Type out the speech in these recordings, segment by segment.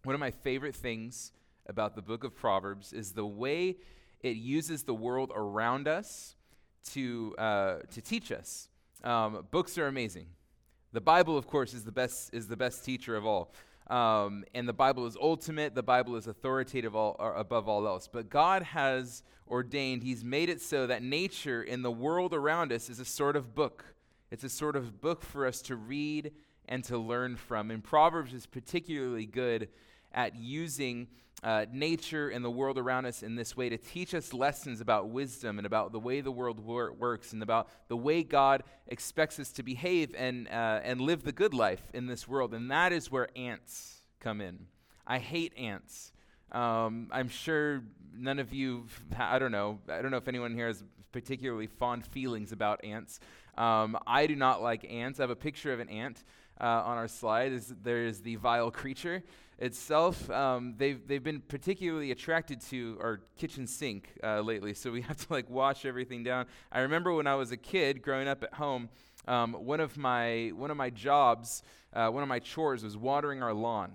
One of my favorite things about the book of Proverbs is the way it uses the world around us to teach us. Books are amazing. The Bible, of course, is the best teacher of all. And the Bible is ultimate. The Bible is authoritative above all else. But God has ordained, He's made it so that nature in the world around us is a sort of book. It's a sort of book for us to read and to learn from. And Proverbs is particularly good at using nature and the world around us in this way to teach us lessons about wisdom and about the way the world works and about the way God expects us to behave and live the good life in this world. And that is where ants come in. I hate ants. I'm sure none of you, I don't know if anyone here has particularly fond feelings about ants. I do not like ants. I have a picture of an ant on our slide. There's the vile creature itself. They've been particularly attracted to our kitchen sink lately, so we have to wash everything down. I remember when I was a kid growing up at home, one of my jobs, one of my chores was watering our lawn,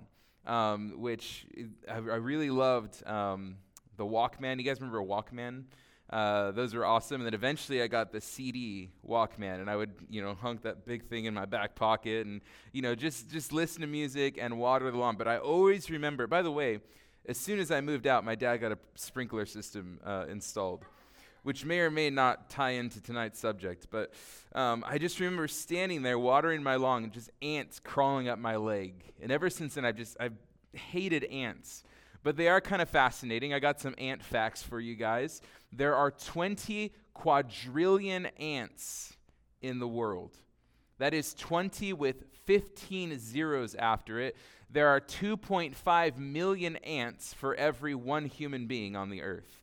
which I really loved. The Walkman. You guys remember a Walkman? Those were awesome. And then eventually I got the CD Walkman, and I would, hunk that big thing in my back pocket and, just listen to music and water the lawn. But I always remember, by the way, as soon as I moved out, my dad got a sprinkler system installed, which may or may not tie into tonight's subject. But I just remember standing there watering my lawn and just ants crawling up my leg. And ever since then, I've hated ants. But they are kind of fascinating. I got some ant facts for you guys. There are 20 quadrillion ants in the world. That is 20 with 15 zeros after it. There are 2.5 million ants for every one human being on the earth.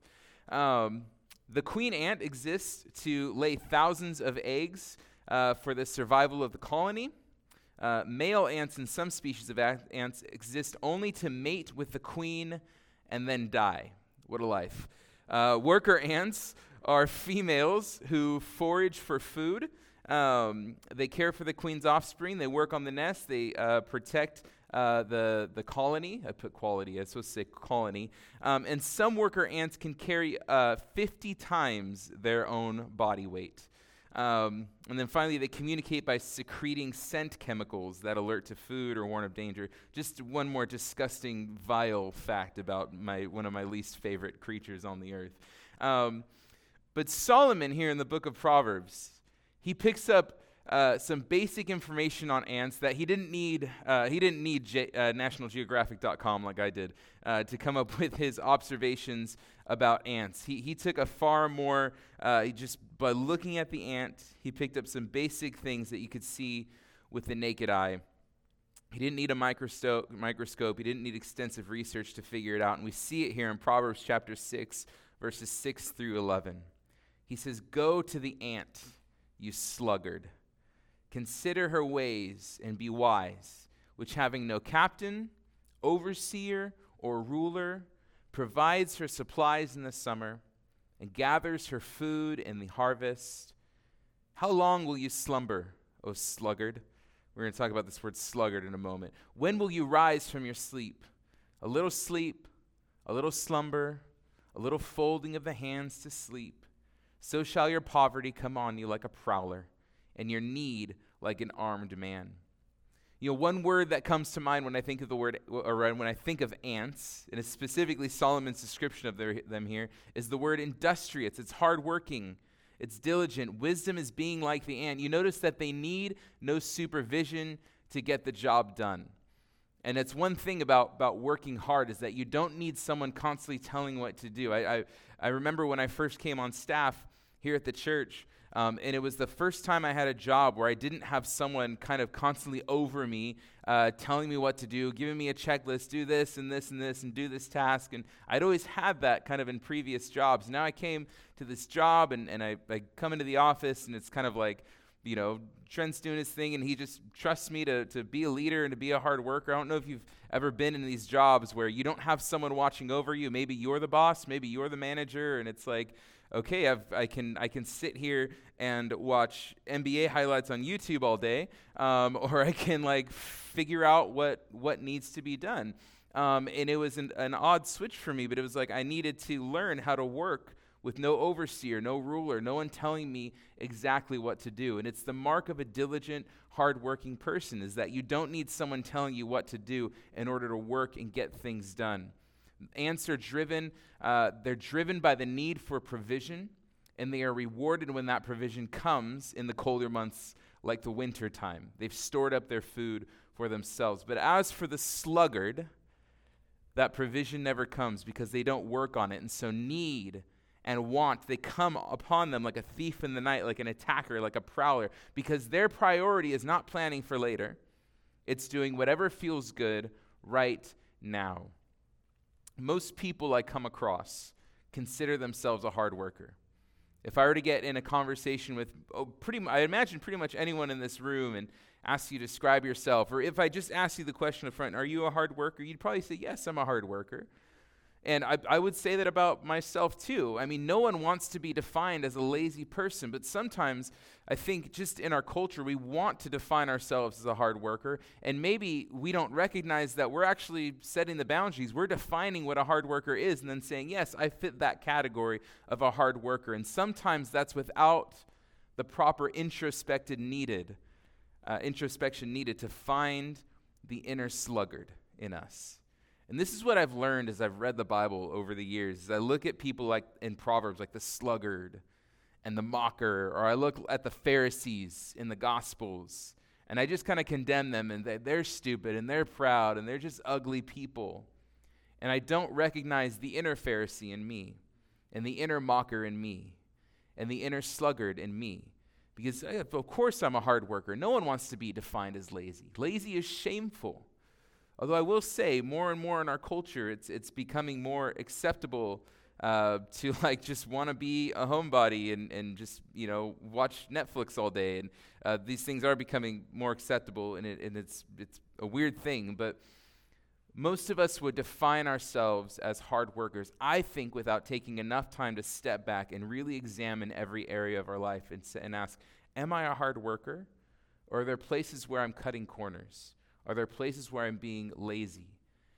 The queen ant exists to lay thousands of eggs for the survival of the colony. Male ants and some species of ants exist only to mate with the queen and then die. What a life. Worker ants are females who forage for food. They care for the queen's offspring. They work on the nest. They protect the colony. I put quality. I was supposed to say colony. And some worker ants can carry 50 times their own body weight. And then finally, they communicate by secreting scent chemicals that alert to food or warn of danger. Just one more disgusting, vile fact about one of my least favorite creatures on the earth. But Solomon here in the book of Proverbs, he picks up some basic information on ants that he didn't need NationalGeographic.com like I did to come up with his observations about ants. He took a far more, just by looking at the ant, he picked up some basic things that you could see with the naked eye. He didn't need a microscope. He didn't need extensive research to figure it out. And we see it here in Proverbs chapter 6, verses 6 through 11. He says, "Go to the ant, you sluggard. Consider her ways and be wise, which having no captain, overseer, or ruler, provides her supplies in the summer and gathers her food in the harvest. How long will you slumber, O sluggard?" We're going to talk about this word sluggard in a moment. "When will you rise from your sleep? A little sleep, a little slumber, a little folding of the hands to sleep. So shall your poverty come on you like a prowler, and your need like an armed man." One word that comes to mind when I think of when I think of ants, and it's specifically Solomon's description of them here, is the word industrious. It's hardworking. It's diligent. Wisdom is being like the ant. You notice that they need no supervision to get the job done. And it's one thing about working hard is that you don't need someone constantly telling what to do. I remember when I first came on staff here at the church, and it was the first time I had a job where I didn't have someone kind of constantly over me, telling me what to do, giving me a checklist, do this and this and this, and do this task. And I'd always had that kind of in previous jobs. Now I came to this job, and I come into the office, and it's kind of like, Trent's doing his thing, and he just trusts me to be a leader and to be a hard worker. I don't know if you've ever been in these jobs where you don't have someone watching over you. Maybe you're the boss, maybe you're the manager, and it's like, okay, I can sit here and watch NBA highlights on YouTube all day, or I can figure out what needs to be done. And it was an odd switch for me, but it was like I needed to learn how to work with no overseer, no ruler, no one telling me exactly what to do. And it's the mark of a diligent, hardworking person, is that you don't need someone telling you what to do in order to work and get things done. Ants are driven, they're driven by the need for provision, and they are rewarded when that provision comes in the colder months like the winter time. They've stored up their food for themselves. But as for the sluggard, that provision never comes because they don't work on it. And so need and want, they come upon them like a thief in the night, like an attacker, like a prowler, because their priority is not planning for later. It's doing whatever feels good right now. Most people I come across consider themselves a hard worker. If I were to get in a conversation with, I imagine pretty much anyone in this room and ask you to describe yourself, or if I just ask you the question up front, are you a hard worker? You'd probably say, yes, I'm a hard worker. And I would say that about myself too. I mean, no one wants to be defined as a lazy person, but sometimes I think just in our culture, we want to define ourselves as a hard worker, and maybe we don't recognize that we're actually setting the boundaries. We're defining what a hard worker is and then saying, yes, I fit that category of a hard worker. And sometimes that's without the proper introspection needed to find the inner sluggard in us. And this is what I've learned as I've read the Bible over the years. As I look at people like in Proverbs, like the sluggard and the mocker, or I look at the Pharisees in the Gospels, and I just kind of condemn them, and they're stupid, and they're proud, and they're just ugly people. And I don't recognize the inner Pharisee in me, and the inner mocker in me, and the inner sluggard in me. Because, of course, I'm a hard worker. No one wants to be defined as lazy. Lazy is shameful. Although I will say, more and more in our culture, it's becoming more acceptable to like just want to be a homebody and just watch Netflix all day. And these things are becoming more acceptable, and it's a weird thing. But most of us would define ourselves as hard workers, I think, without taking enough time to step back and really examine every area of our life and ask, am I a hard worker? Or are there places where I'm cutting corners? Are there places where I'm being lazy?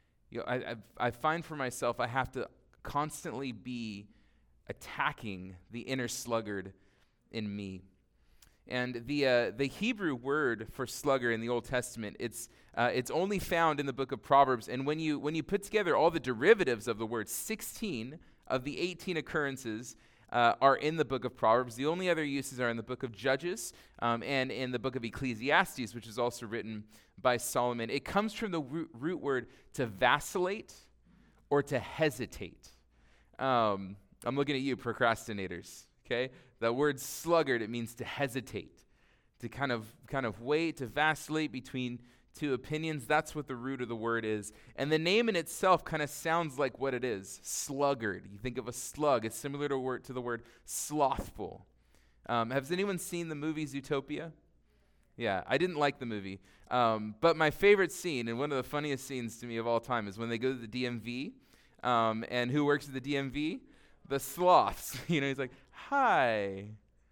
I find for myself I have to constantly be attacking the inner sluggard in me. And the Hebrew word for sluggard in the Old Testament, it's only found in the book of Proverbs. And when you put together all the derivatives of the word, 16 of the 18 occurrences are in the book of Proverbs. The only other uses are in the book of Judges and in the book of Ecclesiastes, which is also written by Solomon. It comes from the root word to vacillate or to hesitate. I'm looking at you, procrastinators, okay? The word sluggard, it means to hesitate, to kind of wait, to vacillate between two opinions. That's what the root of the word is. And the name in itself kind of sounds like what it is, sluggard. You think of a slug. It's similar to the word slothful. Has anyone seen the movie Zootopia? Yeah, I didn't like the movie. But my favorite scene, and one of the funniest scenes to me of all time, is when they go to the DMV. And who works at the DMV? The sloths. He's like, hi.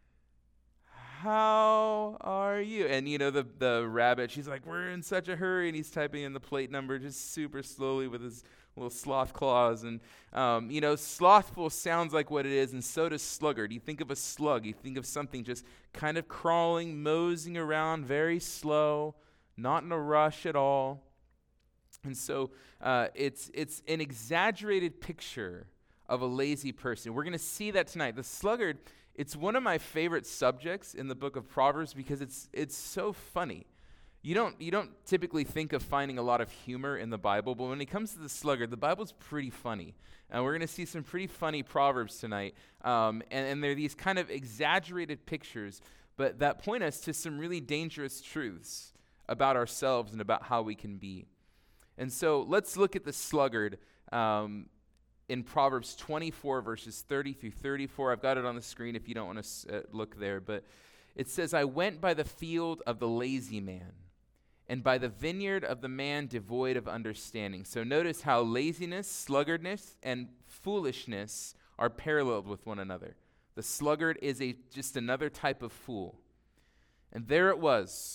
How are you? And the rabbit, she's like, we're in such a hurry, and he's typing in the plate number just super slowly with his little sloth claws. And slothful sounds like what it is, and so does sluggard. You think of a slug, you think of something just kind of crawling, moseying around, very slow, not in a rush at all. And so it's an exaggerated picture of a lazy person. We're going to see that tonight. The sluggard, it's one of my favorite subjects in the book of Proverbs because it's so funny. You don't typically think of finding a lot of humor in the Bible, but when it comes to the sluggard, the Bible's pretty funny. And we're going to see some pretty funny Proverbs tonight. And they're these kind of exaggerated pictures, but that point us to some really dangerous truths about ourselves and about how we can be. And so let's look at the sluggard in Proverbs 24, verses 30 through 34. I've got it on the screen if you don't want to look there. But it says, I went by the field of the lazy man, and by the vineyard of the man devoid of understanding. So notice how laziness, sluggardness, and foolishness are paralleled with one another. The sluggard is just another type of fool. And there it was,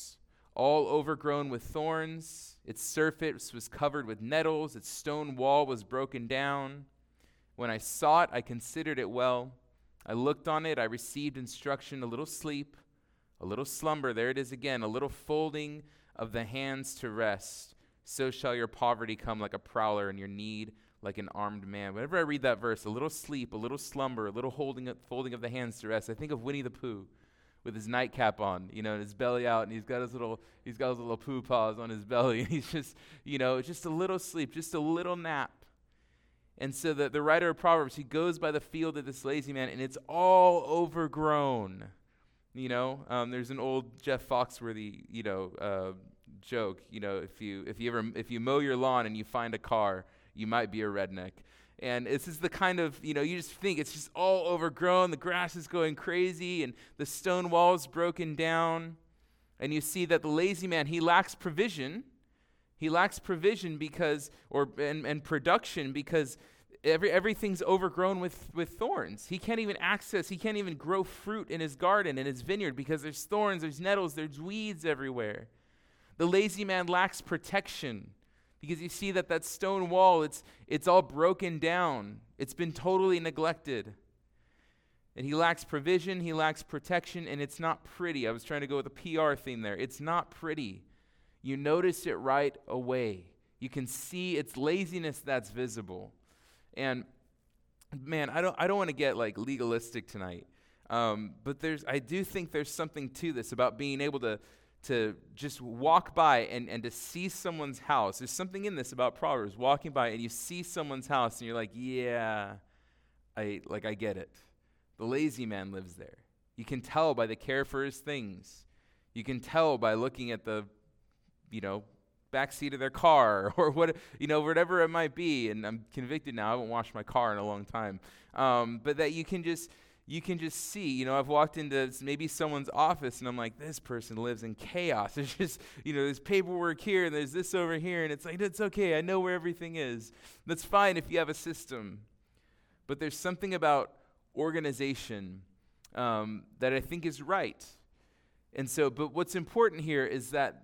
all overgrown with thorns. Its surface was covered with nettles. Its stone wall was broken down. When I saw it, I considered it well. I looked on it. I received instruction, a little sleep, a little slumber. There it is again, a little folding of the hands to rest. So shall your poverty come like a prowler, and your need like an armed man. Whenever I read that verse, a little sleep, a little slumber, a little folding of the hands to rest, I think of Winnie the Pooh with his nightcap on, and his belly out, and he's got his little poo paws on his belly, and he's just, just a little sleep, just a little nap. And so the writer of Proverbs, he goes by the field of this lazy man, and it's all overgrown. There's an old Jeff Foxworthy, joke. If you mow your lawn and you find a car, you might be a redneck. And this is the kind of, you just think it's just all overgrown. The grass is going crazy, and the stone wall is broken down. And you see that the lazy man, he lacks provision. He lacks provision and production because everything's overgrown with thorns. He can't even grow fruit in his garden, in his vineyard, because there's thorns, there's nettles, there's weeds everywhere. The lazy man lacks protection because you see that stone wall, it's all broken down. It's been totally neglected. And he lacks provision, he lacks protection, and it's not pretty. I was trying to go with a PR theme there. It's not pretty. You notice it right away. You can see its laziness that's visible. And man, I don't want to get like legalistic tonight. But I do think there's something to this about being able to just walk by and to see someone's house. There's something in this about Proverbs, walking by and you see someone's house and you're like, yeah, I get it. The lazy man lives there. You can tell by the care for his things. You can tell by looking at the, backseat of their car or whatever it might be. And I'm convicted now. I haven't washed my car in a long time. But that you can just see, I've walked into maybe someone's office and I'm like, this person lives in chaos. There's just, there's paperwork here and there's this over here. And it's like, it's okay. I know where everything is. That's fine if you have a system. But there's something about organization that I think is right. And so, but what's important here is that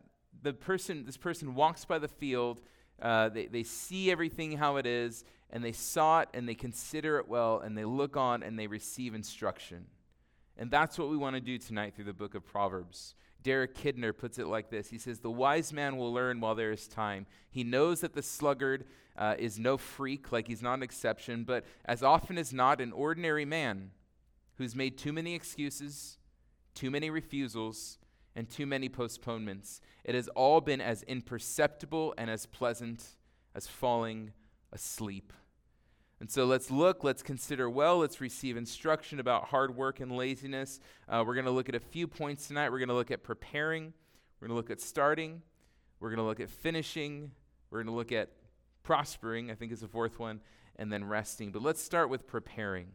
this person walks by the field, they see everything how it is, and they saw it, and they consider it well, and they look on, and they receive instruction. And that's what we want to do tonight through the book of Proverbs. Derek Kidner puts it like this. He says, the wise man will learn while there is time. He knows that the sluggard is no freak, like he's not an exception, but as often as not, an ordinary man who's made too many excuses, too many refusals, and too many postponements. It has all been as imperceptible and as pleasant as falling asleep. And so let's consider well, let's receive instruction about hard work and laziness. We're going to look at a few points tonight. We're going to look at preparing. We're going to look at starting. We're going to look at finishing. We're going to look at prospering, I think is the fourth one, and then resting. But let's start with preparing.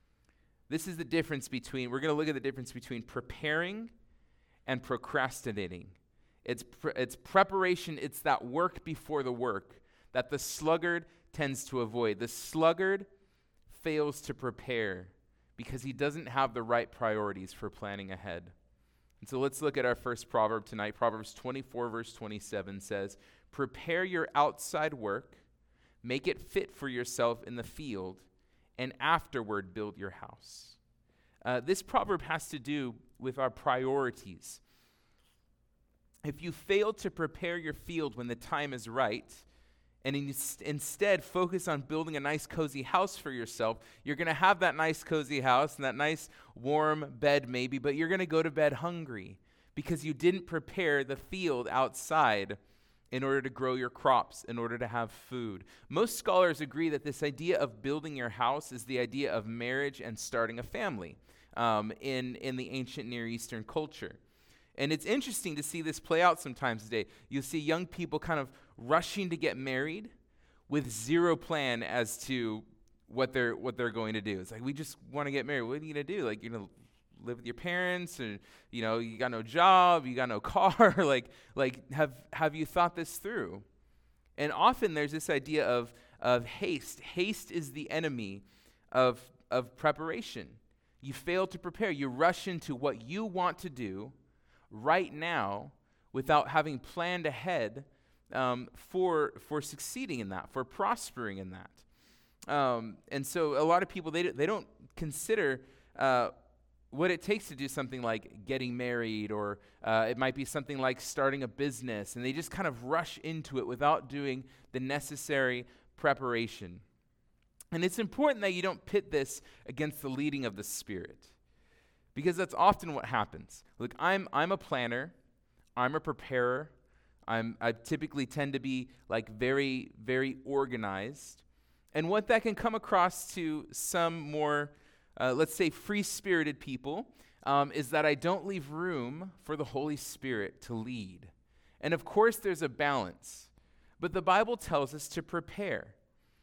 This is the difference we're going to look at the difference between preparing and procrastinating. It's preparation, it's that work before the work that the sluggard tends to avoid. The sluggard fails to prepare because he doesn't have the right priorities for planning ahead. And so let's look at our first proverb tonight. Proverbs 24 verse 27 says, prepare your outside work, make it fit for yourself in the field, and afterward build your house. This proverb has to do with our priorities. If you fail to prepare your field when the time is right, and instead focus on building a nice cozy house for yourself, you're going to have that nice cozy house and that nice warm bed maybe, but you're going to go to bed hungry because you didn't prepare the field outside in order to grow your crops, in order to have food. Most scholars agree that this idea of building your house is the idea of marriage and starting a family in the ancient Near Eastern culture. And it's interesting to see this play out sometimes today. You'll see young people kind of rushing to get married with zero plan as to what they're going to do. It's like, we just want to get married. What are you going to do? Like, you're going to live with your parents, and you got no job, you got no car. like have you thought this through? And often there's this idea of haste. Haste is the enemy of preparation. You fail to prepare. You rush into what you want to do right now without having planned ahead for succeeding in that, for prospering in that. And so a lot of people, they don't consider what it takes to do something like getting married, or it might be something like starting a business, and they just kind of rush into it without doing the necessary preparation. And it's important that you don't pit this against the leading of the Spirit, because that's often what happens. Look, I'm a planner, I'm a preparer, I typically tend to be like very, very organized. And what that can come across to some more, let's say, free-spirited people is that I don't leave room for the Holy Spirit to lead. And of course, there's a balance. But the Bible tells us to prepare.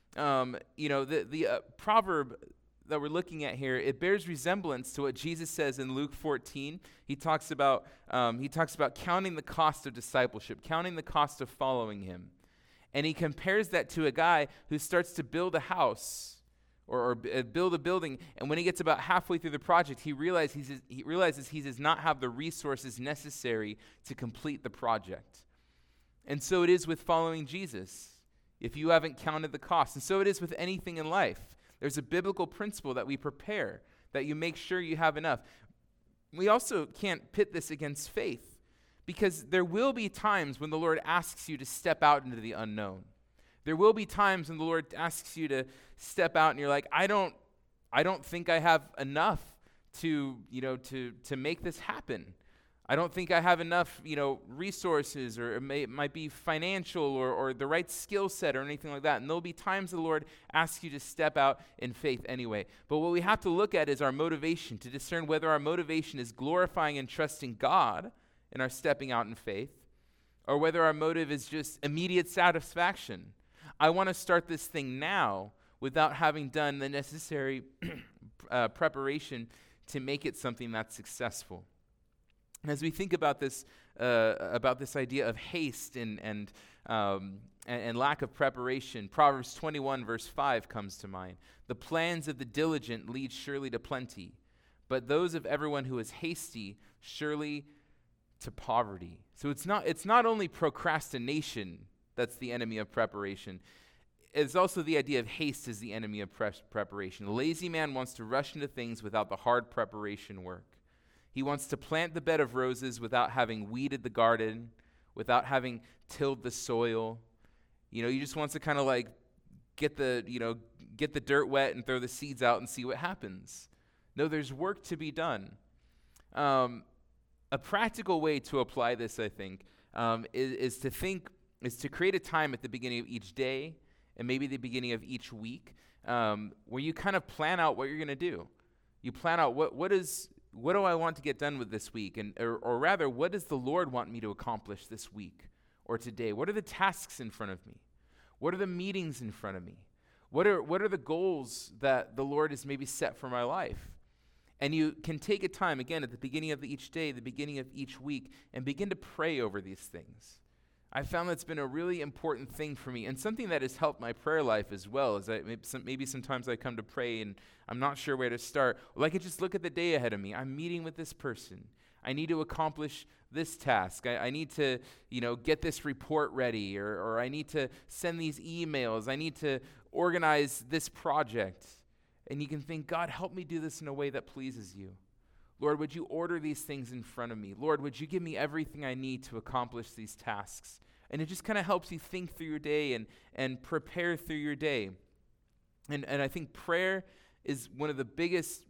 The proverb that we're looking at here, it bears resemblance to what Jesus says in Luke 14. He talks about counting the cost of discipleship, counting the cost of following him. And he compares that to a guy who starts to build a house or build a building, and when he gets about halfway through the project, he realizes he does not have the resources necessary to complete the project. And so it is with following Jesus, if you haven't counted the cost. And so it is with anything in life. There's a biblical principle that we prepare, that you make sure you have enough. We also can't pit this against faith, because there will be times when the Lord asks you to step out into the unknown. There will be times when the Lord asks you to step out and you're like, I don't think I have enough to make this happen. I don't think I have enough, resources, or it might be financial or the right skill set or anything like that. And there'll be times the Lord asks you to step out in faith anyway. But what we have to look at is our motivation, to discern whether our motivation is glorifying and trusting God in our stepping out in faith, or whether our motive is just immediate satisfaction. I want to start this thing now without having done the necessary preparation to make it something that's successful. And as we think about this idea of haste and lack of preparation, Proverbs 21 verse 5 comes to mind. The plans of the diligent lead surely to plenty, but those of everyone who is hasty surely to poverty. So it's not only procrastination that's the enemy of preparation. It's also the idea of haste is the enemy of preparation. The lazy man wants to rush into things without the hard preparation work. He wants to plant the bed of roses without having weeded the garden, without having tilled the soil. He just wants to kind of like get the dirt wet and throw the seeds out and see what happens. No, there's work to be done. A practical way to apply this, I think, is to create a time at the beginning of each day and maybe the beginning of each week where you kind of plan out what you're going to do. You plan out what do I want to get done with this week, or rather, what does the Lord want me to accomplish this week or today? What are the tasks in front of me? What are the meetings in front of me? What are the goals that the Lord has maybe set for my life? And you can take a time, again, at the beginning of each day, the beginning of each week, and begin to pray over these things. I found that's been a really important thing for me, and something that has helped my prayer life as well. Is that maybe sometimes I come to pray and I'm not sure where to start. Well, I could just look at the day ahead of me. I'm meeting with this person. I need to accomplish this task. I need to, get this report ready, or I need to send these emails. I need to organize this project. And you can think, God, help me do this in a way that pleases you. Lord, would you order these things in front of me? Lord, would you give me everything I need to accomplish these tasks? And it just kind of helps you think through your day and prepare through your day. And I think prayer is one of the biggest,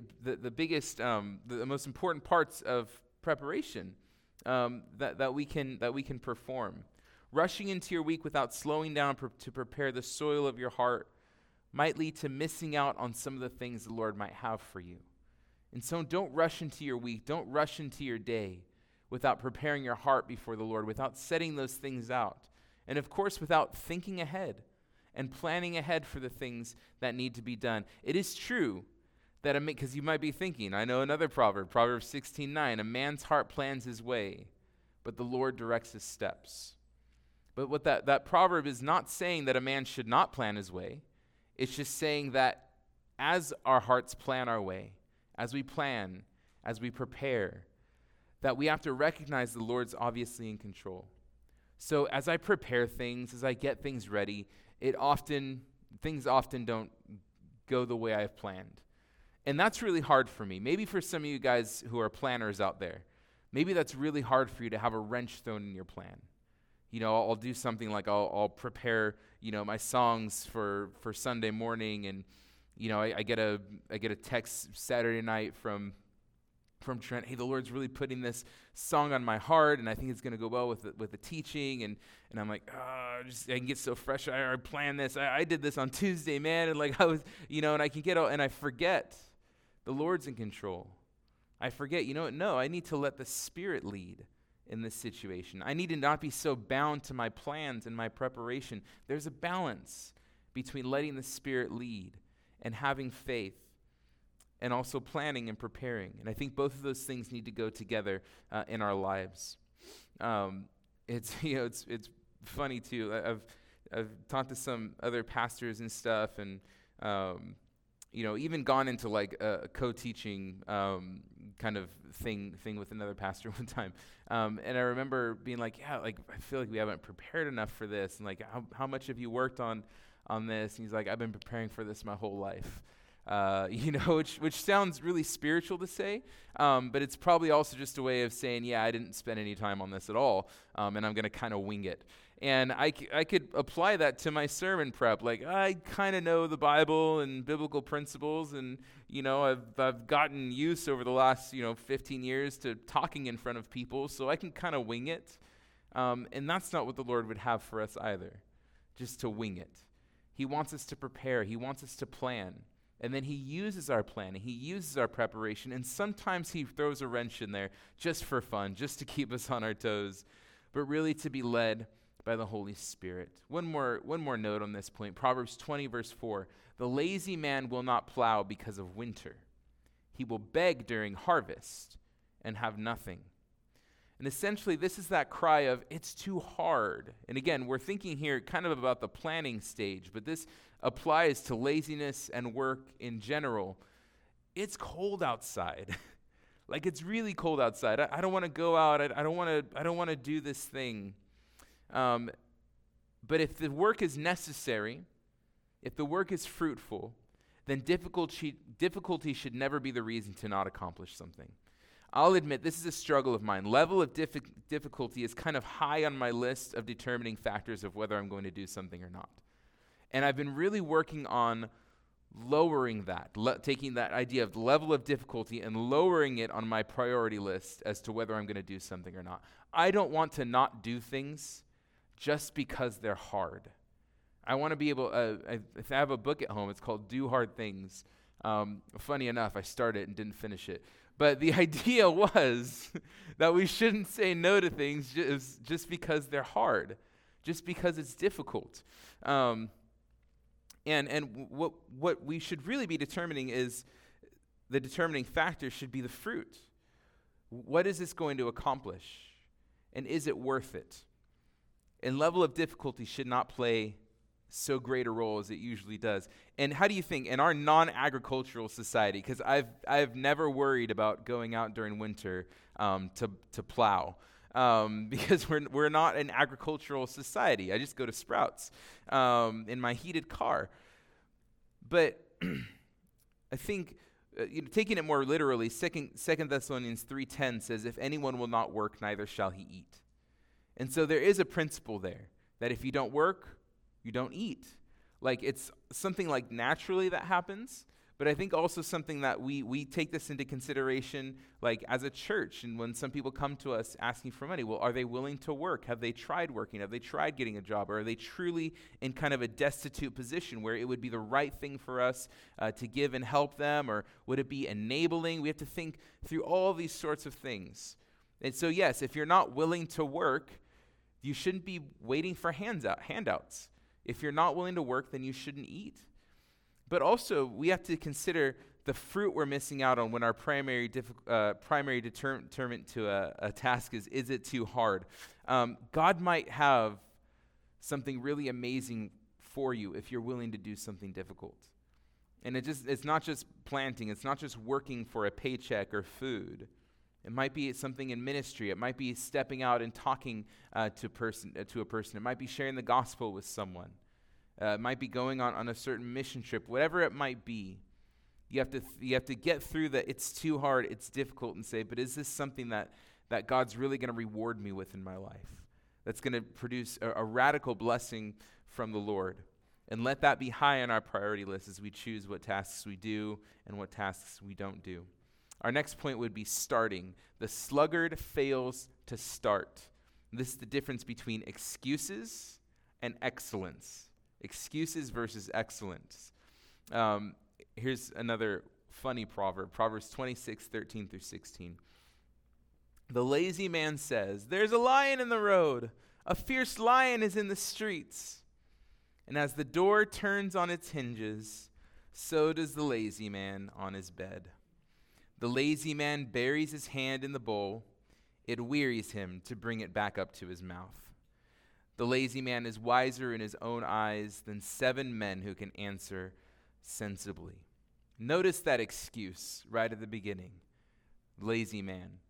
the most important parts of preparation that we can perform. Rushing into your week without slowing down to prepare the soil of your heart might lead to missing out on some of the things the Lord might have for you. And so don't rush into your week. Don't rush into your day without preparing your heart before the Lord, without setting those things out. And of course, without thinking ahead and planning ahead for the things that need to be done. It is true that, because you might be thinking, I know another proverb, Proverbs 16:9, a man's heart plans his way, but the Lord directs his steps. But what that proverb is not saying that a man should not plan his way. It's just saying that as our hearts plan our way, as we plan, as we prepare, that we have to recognize the Lord's obviously in control. So as I prepare things, as I get things ready, things often don't go the way I've planned. And that's really hard for me. Maybe for some of you guys who are planners out there, maybe that's really hard for you to have a wrench thrown in your plan. I'll do something like I'll prepare, my songs for Sunday morning, and I get a text Saturday night from Trent. Hey, the Lord's really putting this song on my heart, and I think it's going to go well with the teaching. And I'm like, I can get so fresh. I planned this. I did this on Tuesday, man. And like I was, and I can get and I forget the Lord's in control. I forget. No, I need to let the Spirit lead in this situation. I need to not be so bound to my plans and my preparation. There's a balance between letting the Spirit lead and having faith, and also planning and preparing. And I think both of those things need to go together in our lives. It's funny too. I've talked to some other pastors and stuff, and even gone into like a co-teaching kind of thing with another pastor one time. And I remember being like, I feel like we haven't prepared enough for this. And like, how much have you worked on this? And he's like, I've been preparing for this my whole life. Which sounds really spiritual to say, but it's probably also just a way of saying, I didn't spend any time on this at all, and I'm going to kind of wing it. And I could apply that to my sermon prep. Like, I kind of know the Bible and biblical principles, and, I've gotten used over the last, 15 years to talking in front of people, so I can kind of wing it. And that's not what the Lord would have for us either, just to wing it. He wants us to prepare. He wants us to plan. And then he uses our planning, he uses our preparation, and sometimes he throws a wrench in there just for fun, just to keep us on our toes, but really to be led by the Holy Spirit. One more note on this point. Proverbs 20, verse 4. The lazy man will not plow because of winter. He will beg during harvest and have nothing. And essentially, this is that cry of, it's too hard. And again, we're thinking here kind of about the planning stage, but this applies to laziness and work in general. It's cold outside. Like, it's really cold outside. I don't want to go out. I don't want to do this thing. But if the work is necessary, if the work is fruitful, then difficulty should never be the reason to not accomplish something. I'll admit, this is a struggle of mine. Level of difficulty is kind of high on my list of determining factors of whether I'm going to do something or not. And I've been really working on lowering that, taking that idea of the level of difficulty and lowering it on my priority list as to whether I'm going to do something or not. I don't want to not do things just because they're hard. I want to be able, if I have a book at home, it's called Do Hard Things. Funny enough, I started and didn't finish it. But the idea was that we shouldn't say no to things just because they're hard, just because it's difficult. And what we should really be determining is, the determining factor should be the fruit. What is this going to accomplish? And is it worth it? And level of difficulty should not play so great a role as it usually does. And how do you think, in our non-agricultural society, because I've never worried about going out during winter to plow, because we're not an agricultural society. I just go to Sprouts in my heated car. But I think, taking it more literally, 2 Thessalonians 3:10 says, if anyone will not work, neither shall he eat. And so there is a principle there, that if you don't work, you don't eat. Like, it's something like naturally that happens, but I think also something that we take this into consideration, like as a church, and when some people come to us asking for money, well, are they willing to work? Have they tried working? Have they tried getting a job? Or are they truly in kind of a destitute position where it would be the right thing for us to give and help them? Or would it be enabling? We have to think through all these sorts of things. And so yes, if you're not willing to work, you shouldn't be waiting for handouts. If you're not willing to work, then you shouldn't eat. But also, we have to consider the fruit we're missing out on when our primary determinant to a task is it too hard? God might have something really amazing for you if you're willing to do something difficult. And it's not just planting, it's not just working for a paycheck or food. It might be something in ministry. It might be stepping out and talking to a person. It might be sharing the gospel with someone. It might be going on a certain mission trip. Whatever it might be, you have to get through that. It's too hard. It's difficult, and say, but is this something that God's really going to reward me with in my life? That's going to produce a radical blessing from the Lord. And let that be high on our priority list as we choose what tasks we do and what tasks we don't do. Our next point would be starting. The sluggard fails to start. This is the difference between excuses and excellence. Excuses versus excellence. Here's another funny proverb. Proverbs 26:13-16. The lazy man says, "There's a lion in the road. A fierce lion is in the streets." And as the door turns on its hinges, so does the lazy man on his bed. The lazy man buries his hand in the bowl. It wearies him to bring it back up to his mouth. The lazy man is wiser in his own eyes than 7 men who can answer sensibly. Notice that excuse right at the beginning. Lazy man.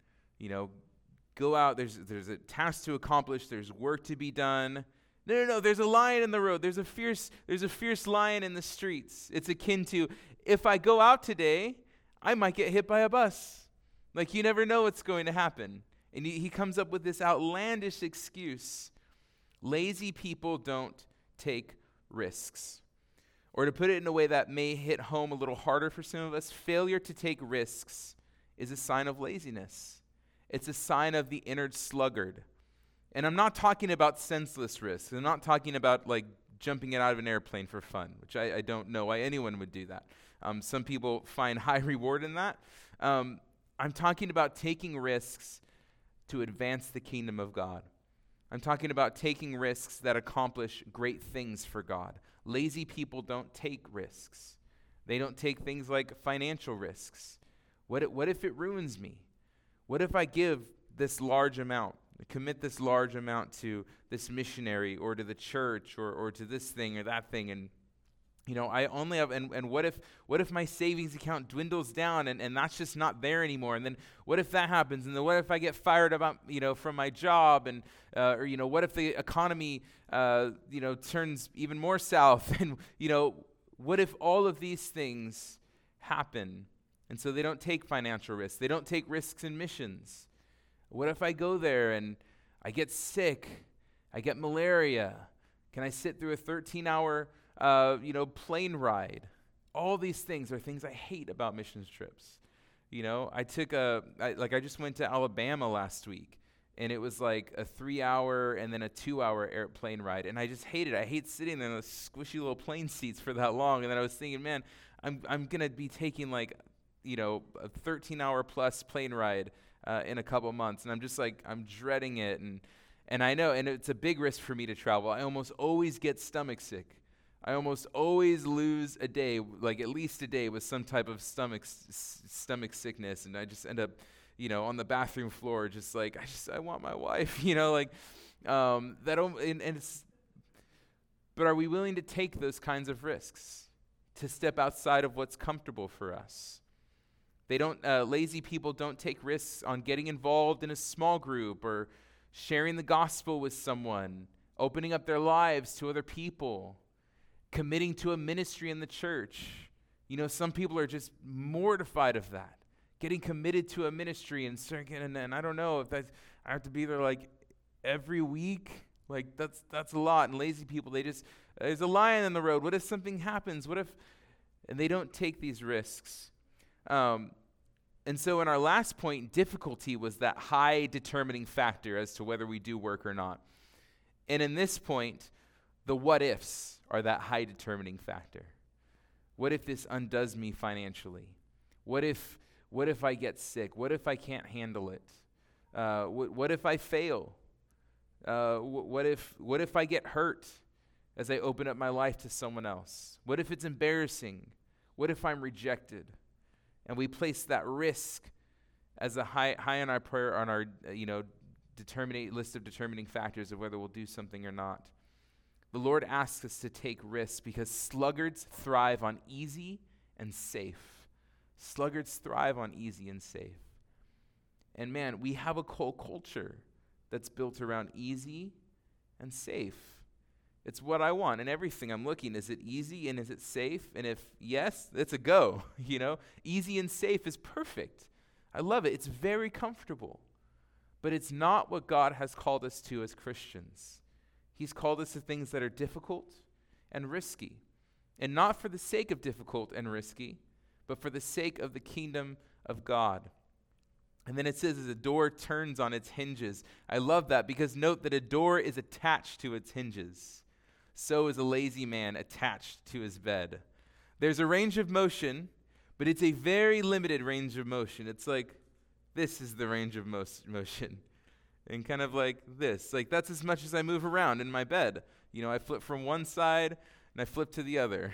Go out, there's a task to accomplish, there's work to be done. No, there's a lion in the road. There's a fierce lion in the streets. It's akin to, if I go out today, I might get hit by a bus. Like, you never know what's going to happen. And he comes up with this outlandish excuse. Lazy people don't take risks. Or to put it in a way that may hit home a little harder for some of us, failure to take risks is a sign of laziness. It's a sign of the inner sluggard. And I'm not talking about senseless risks. I'm not talking about like jumping out of an airplane for fun, which I don't know why anyone would do that. Some people find high reward in that. I'm talking about taking risks to advance the kingdom of God. I'm talking about taking risks that accomplish great things for God. Lazy people don't take risks. They don't take things like financial risks. What if it ruins me? What if I give this large amount, commit this large amount to this missionary or to the church or to this thing or that thing, and I only have, and what if my savings account dwindles down and that's just not there anymore? And then what if that happens? And then what if I get fired from my job? And what if the economy turns even more south? And what if all of these things happen? And so they don't take financial risks. They don't take risks in missions. What if I go there and I get sick? I get malaria? Can I sit through a 13-hour plane ride? All these things are things I hate about missions trips. I just went to Alabama last week, and it was like a 3-hour and then a 2-hour airplane ride, and I just hate it. I hate sitting there in those squishy little plane seats for that long. And then I was thinking, man, I'm gonna be taking a 13-hour plus plane ride in a couple months, and I'm just like, I'm dreading it, and I know, and it's a big risk for me to travel. I almost always get stomach sick. I almost always lose a day, like at least a day, with some type of stomach sickness, and I just end up, on the bathroom floor, just like, I want my wife, But are we willing to take those kinds of risks, to step outside of what's comfortable for us? Lazy people don't take risks on getting involved in a small group or sharing the gospel with someone, opening up their lives to other people, committing to a ministry in the church. Some people are just mortified of that, getting committed to a ministry and I don't know if I have to be there like every week. Like that's a lot. And lazy people, there's a lion in the road. What if something happens? And they don't take these risks. And so in our last point, difficulty was that high determining factor as to whether we do work or not. And in this point, the what ifs are that high determining factor. What if this undoes me financially? What if I get sick? What if I can't handle it? What if I fail? What if I get hurt as I open up my life to someone else? What if it's embarrassing? What if I'm rejected? And we place that risk as a high on our prayer, on our list of determining factors of whether we'll do something or not. The Lord asks us to take risks because sluggards thrive on easy and safe. Sluggards thrive on easy and safe. And man, we have a whole culture that's built around easy and safe. It's what I want. And everything I'm looking, is it easy and is it safe? And if yes, it's a go, Easy and safe is perfect. I love it. It's very comfortable. But it's not what God has called us to as Christians. He's called us to things that are difficult and risky. And not for the sake of difficult and risky, but for the sake of the kingdom of God. And then it says, as a door turns on its hinges. I love that, because note that a door is attached to its hinges. So is a lazy man attached to his bed. There's a range of motion, but it's a very limited range of motion. It's like, this is the range of motion. And kind of like this. Like, that's as much as I move around in my bed. I flip from one side and I flip to the other,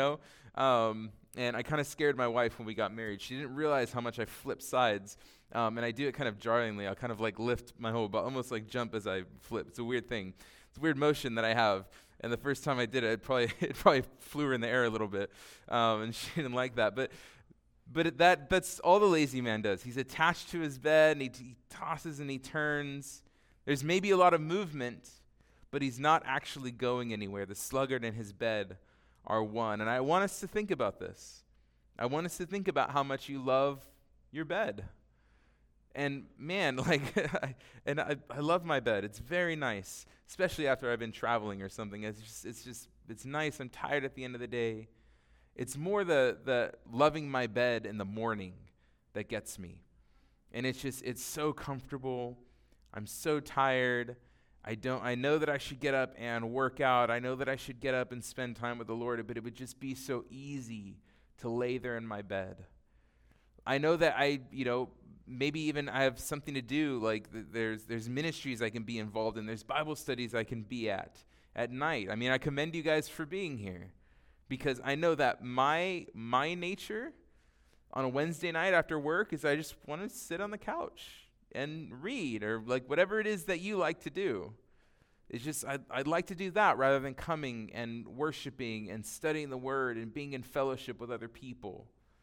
And I kind of scared my wife when we got married. She didn't realize how much I flip sides. And I do it kind of jarringly. I'll kind of like lift my whole body, almost like jump as I flip. It's a weird thing. It's a weird motion that I have. And the first time I did it, it probably flew her in the air a little bit. And she didn't like that. But that's all the lazy man does. He's attached to his bed, and he tosses and he turns. There's maybe a lot of movement, but he's not actually going anywhere. The sluggard and his bed are one. And I want us to think about this. I want us to think about how much you love your bed. And man, I love my bed. It's very nice, especially after I've been traveling or something. It's nice. I'm tired at the end of the day. It's more the loving my bed in the morning that gets me. And it's so comfortable. I'm so tired. I know that I should get up and work out. I know that I should get up and spend time with the Lord, but it would just be so easy to lay there in my bed. I know that maybe even I have something to do, like there's ministries I can be involved in. There's Bible studies I can be at night. I mean, I commend you guys for being here, because I know that my nature on a Wednesday night after work is I just want to sit on the couch and read, or like whatever it is that you like to do. It's just I'd like to do that rather than coming and worshiping and studying the Word and being in fellowship with other people.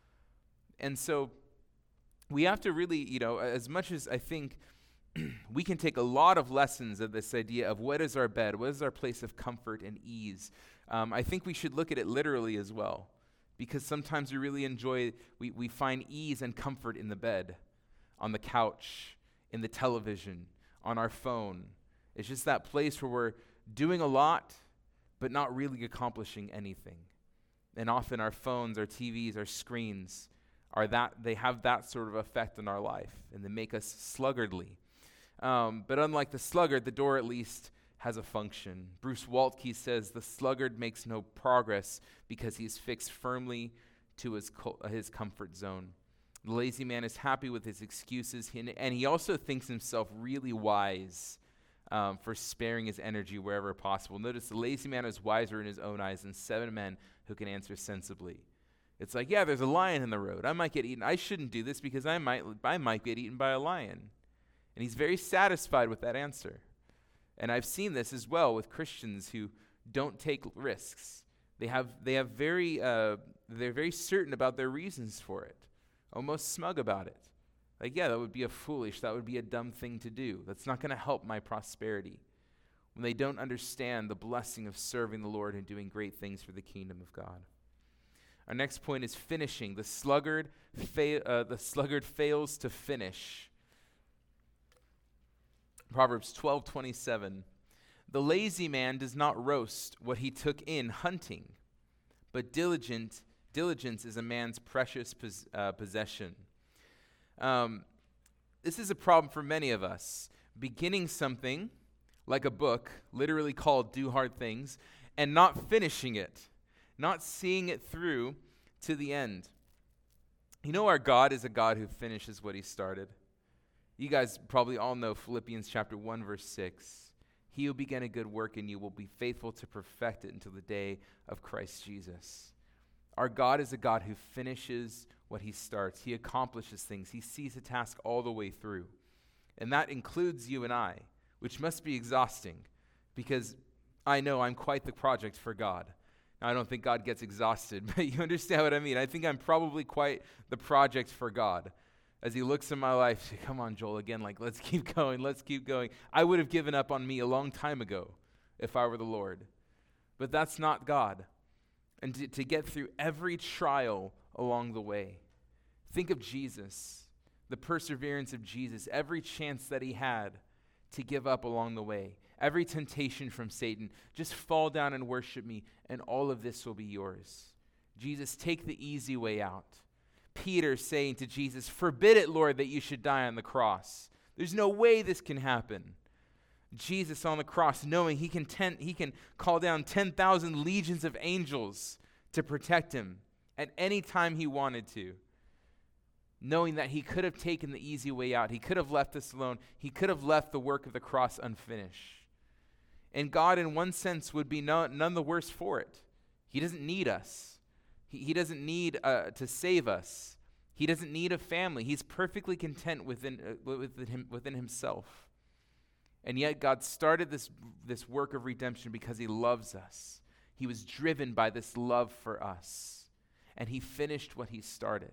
And so we have to really, as much as I think we can take a lot of lessons of this idea of what is our bed, what is our place of comfort and ease, I think we should look at it literally as well, because sometimes we really enjoy, we find ease and comfort in the bed, on the couch, in the television, on our phone. It's just that place where we're doing a lot, but not really accomplishing anything. And often our phones, our TVs, our screens, they have that sort of effect in our life, and they make us sluggardly. But unlike the sluggard, the door at least has a function. Bruce Waltke says the sluggard makes no progress because he's fixed firmly to his comfort zone. The lazy man is happy with his excuses, and he also thinks himself really wise for sparing his energy wherever possible. Notice the lazy man is wiser in his own eyes than 7 men who can answer sensibly. It's like, yeah, there's a lion in the road. I might get eaten. I shouldn't do this because I might get eaten by a lion. And he's very satisfied with that answer. And I've seen this as well with Christians who don't take risks. They're very certain about their reasons for it, almost smug about it. Like, yeah, that would be a dumb thing to do. That's not going to help my prosperity. When they don't understand the blessing of serving the Lord and doing great things for the kingdom of God. Our next point is finishing. The sluggard fails to finish. Proverbs 12:27. The lazy man does not roast what he took in hunting, but diligence is a man's precious possession. This is a problem for many of us. Beginning something, like a book, literally called Do Hard Things, and not finishing it. Not seeing it through to the end. Our God is a God who finishes what he started. You guys probably all know Philippians chapter 1, verse 6. He who began a good work in you will be faithful to perfect it until the day of Christ Jesus. Our God is a God who finishes what he starts. He accomplishes things. He sees a task all the way through. And that includes you and I, which must be exhausting, because I know I'm quite the project for God. Now, I don't think God gets exhausted, but you understand what I mean. I think I'm probably quite the project for God, as he looks in my life, say, come on, Joel, again, like, let's keep going, let's keep going. I would have given up on me a long time ago if I were the Lord. But that's not God. And to get through every trial along the way. Think of Jesus, the perseverance of Jesus, every chance that he had to give up along the way, every temptation from Satan. Just fall down and worship me, and all of this will be yours. Jesus, take the easy way out. Peter saying to Jesus, forbid it, Lord, that you should die on the cross. There's no way this can happen. Jesus on the cross, knowing he can call down 10,000 legions of angels to protect him at any time he wanted to. Knowing that he could have taken the easy way out. He could have left us alone. He could have left the work of the cross unfinished. And God, in one sense, would be none the worse for it. He doesn't need us. He doesn't need to save us. He doesn't need a family. He's perfectly content within himself. And yet God started this work of redemption because he loves us. He was driven by this love for us. And he finished what he started.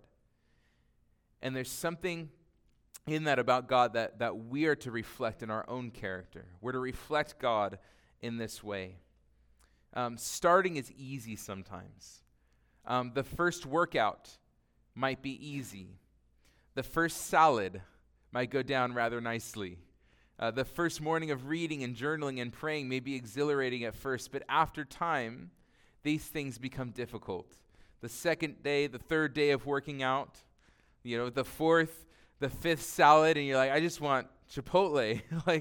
And there's something in that about God that we are to reflect in our own character. We're to reflect God in this way. Starting is easy sometimes. The first workout might be easy. The first salad might go down rather nicely. The first morning of reading and journaling and praying may be exhilarating at first, but after time, these things become difficult. The second day, the third day of working out, the fourth, the fifth salad, and you're like, I just want Chipotle,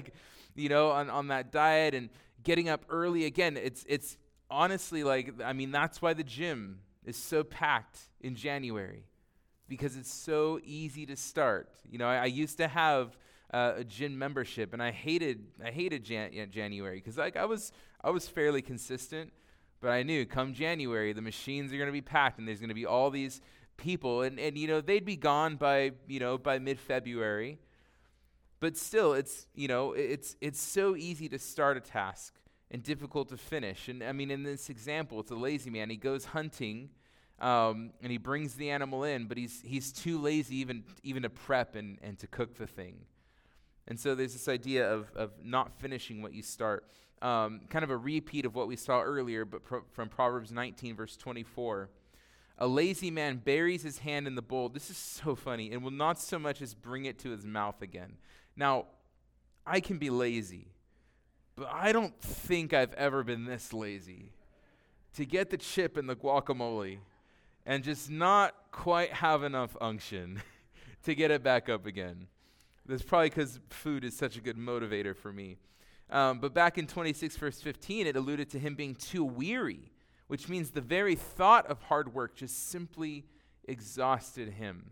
on that diet and getting up early. Again, it's honestly that's why the gym is so packed in January, because it's so easy to start. I used to have a gym membership, and I hated January because I was fairly consistent, but I knew come January the machines are going to be packed, and there's going to be all these people, and they'd be gone by mid-February. But still, it's so easy to start a task and difficult to finish. And in this example, it's a lazy man. He goes hunting, and he brings the animal in, but he's too lazy even to prep and to cook the thing. And so there's this idea of not finishing what you start. Kind of a repeat of what we saw earlier, but from Proverbs 19, verse 24. A lazy man buries his hand in the bowl. This is so funny, and will not so much as bring it to his mouth again. Now, I can be lazy, but I don't think I've ever been this lazy to get the chip and the guacamole and just not quite have enough unction to get it back up again. That's probably because food is such a good motivator for me. But back in 26 verse 15, it alluded to him being too weary, which means the very thought of hard work just simply exhausted him.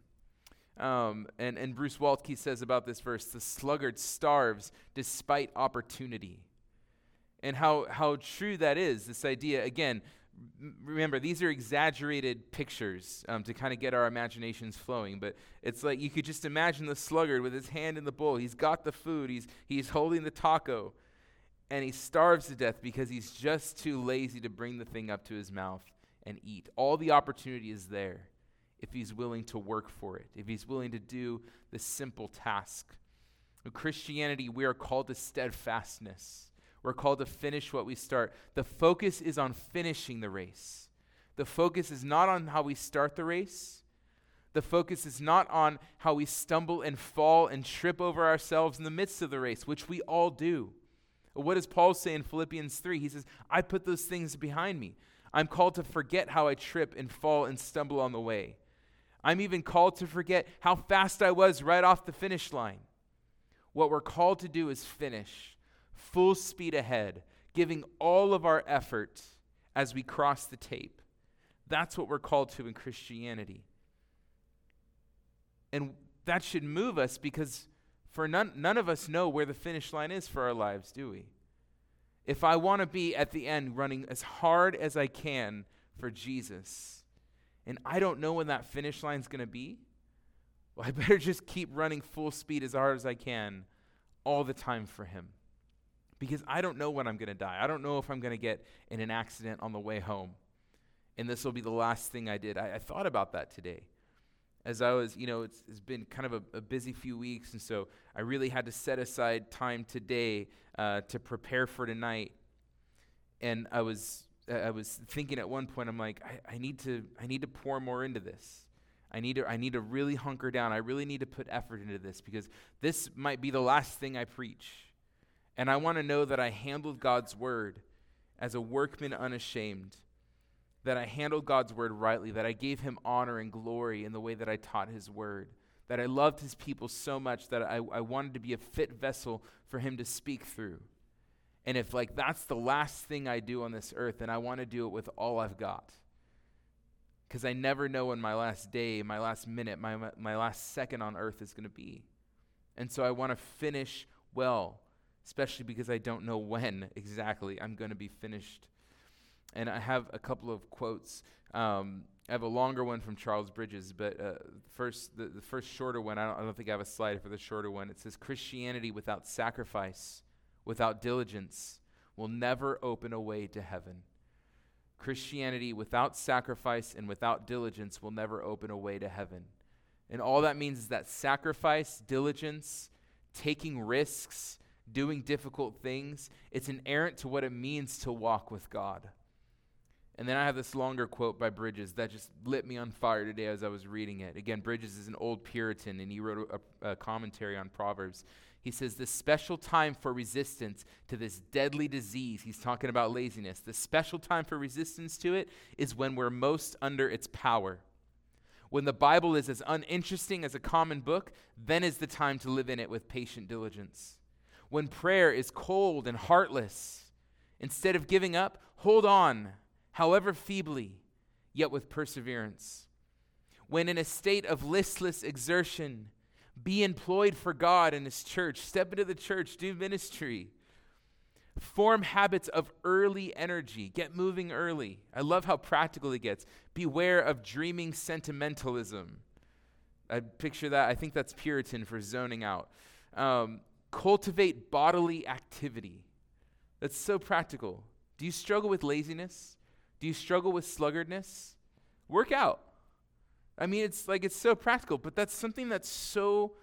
And Bruce Waltke says about this verse, the sluggard starves despite opportunity. And how true that is, this idea. Again, remember, these are exaggerated pictures to kind of get our imaginations flowing. But it's like you could just imagine the sluggard with his hand in the bowl. He's got the food. He's holding the taco. And he starves to death because he's just too lazy to bring the thing up to his mouth and eat. All the opportunity is there if he's willing to work for it, if he's willing to do the simple task. In Christianity, we are called to steadfastness. We're called to finish what we start. The focus is on finishing the race. The focus is not on how we start the race. The focus is not on how we stumble and fall and trip over ourselves in the midst of the race, which we all do. What does Paul say in Philippians 3? He says, I put those things behind me. I'm called to forget how I trip and fall and stumble on the way. I'm even called to forget how fast I was right off the finish line. What we're called to do is finish, full speed ahead, giving all of our effort as we cross the tape. That's what we're called to in Christianity. And that should move us because for none of us know where the finish line is for our lives, do we? If I want to be at the end running as hard as I can for Jesus, and I don't know when that finish line is going to be, well, I better just keep running full speed as hard as I can all the time for him. Because I don't know when I'm going to die. I don't know if I'm going to get in an accident on the way home. And this will be the last thing I did. I thought about that today. as I was, it's been kind of a busy few weeks, and so I really had to set aside time today to prepare for tonight. And I was thinking at one point, I'm like, I need to pour more into this. I need to really hunker down. I really need to put effort into this, because this might be the last thing I preach. And I want to know that I handled God's word as a workman unashamed, that I handled God's word rightly, that I gave him honor and glory in the way that I taught his word, that I loved his people so much that I wanted to be a fit vessel for him to speak through. And if that's the last thing I do on this earth, then I want to do it with all I've got. Because I never know when my last day, my last minute, my last second on earth is going to be. And so I want to finish well, especially because I don't know when exactly I'm going to be finished. And I have a couple of quotes. I have a longer one from Charles Bridges, but the first shorter one, I don't think I have a slide for the shorter one. It says, Christianity without sacrifice, without diligence, will never open a way to heaven. Christianity without sacrifice and without diligence will never open a way to heaven. And all that means is that sacrifice, diligence, taking risks, doing difficult things, it's inerrant to what it means to walk with God. And then I have this longer quote by Bridges that just lit me on fire today as I was reading it. Again, Bridges is an old Puritan, and he wrote a commentary on Proverbs. He says, the special time for resistance to this deadly disease, he's talking about laziness, the special time for resistance to it is when we're most under its power. When the Bible is as uninteresting as a common book, then is the time to live in it with patient diligence. When prayer is cold and heartless, instead of giving up, hold on, however feebly, yet with perseverance. When in a state of listless exertion, be employed for God and his church. Step into the church, do ministry. Form habits of early energy. Get moving early. I love how practical it gets. Beware of dreaming sentimentalism. I picture that. I think that's Puritan for zoning out. Cultivate bodily activity. That's so practical. Do you struggle with laziness? Do you struggle with sluggardness? Work out. I mean, it's so practical, but that's something that's so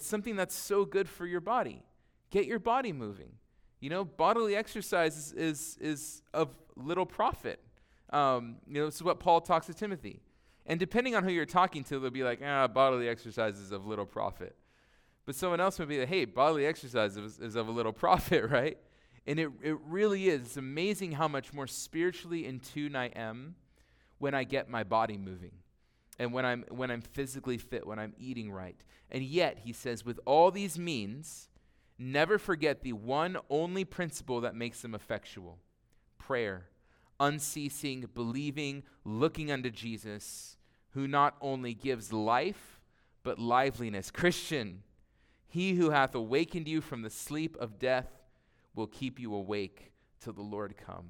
good for your body. Get your body moving. Bodily exercise is of little profit. This is what Paul talks to Timothy. And depending on who you're talking to, they'll be like, bodily exercise is of little profit. But someone else would be like, hey, bodily exercise is of a little profit, right? And it really is. It's amazing how much more spiritually in tune I am when I get my body moving. And when I'm physically fit, when I'm eating right. And yet, he says, with all these means, never forget the one only principle that makes them effectual. Prayer. Unceasing, believing, looking unto Jesus, who not only gives life, but liveliness. Christian, he who hath awakened you from the sleep of death will keep you awake till the Lord come.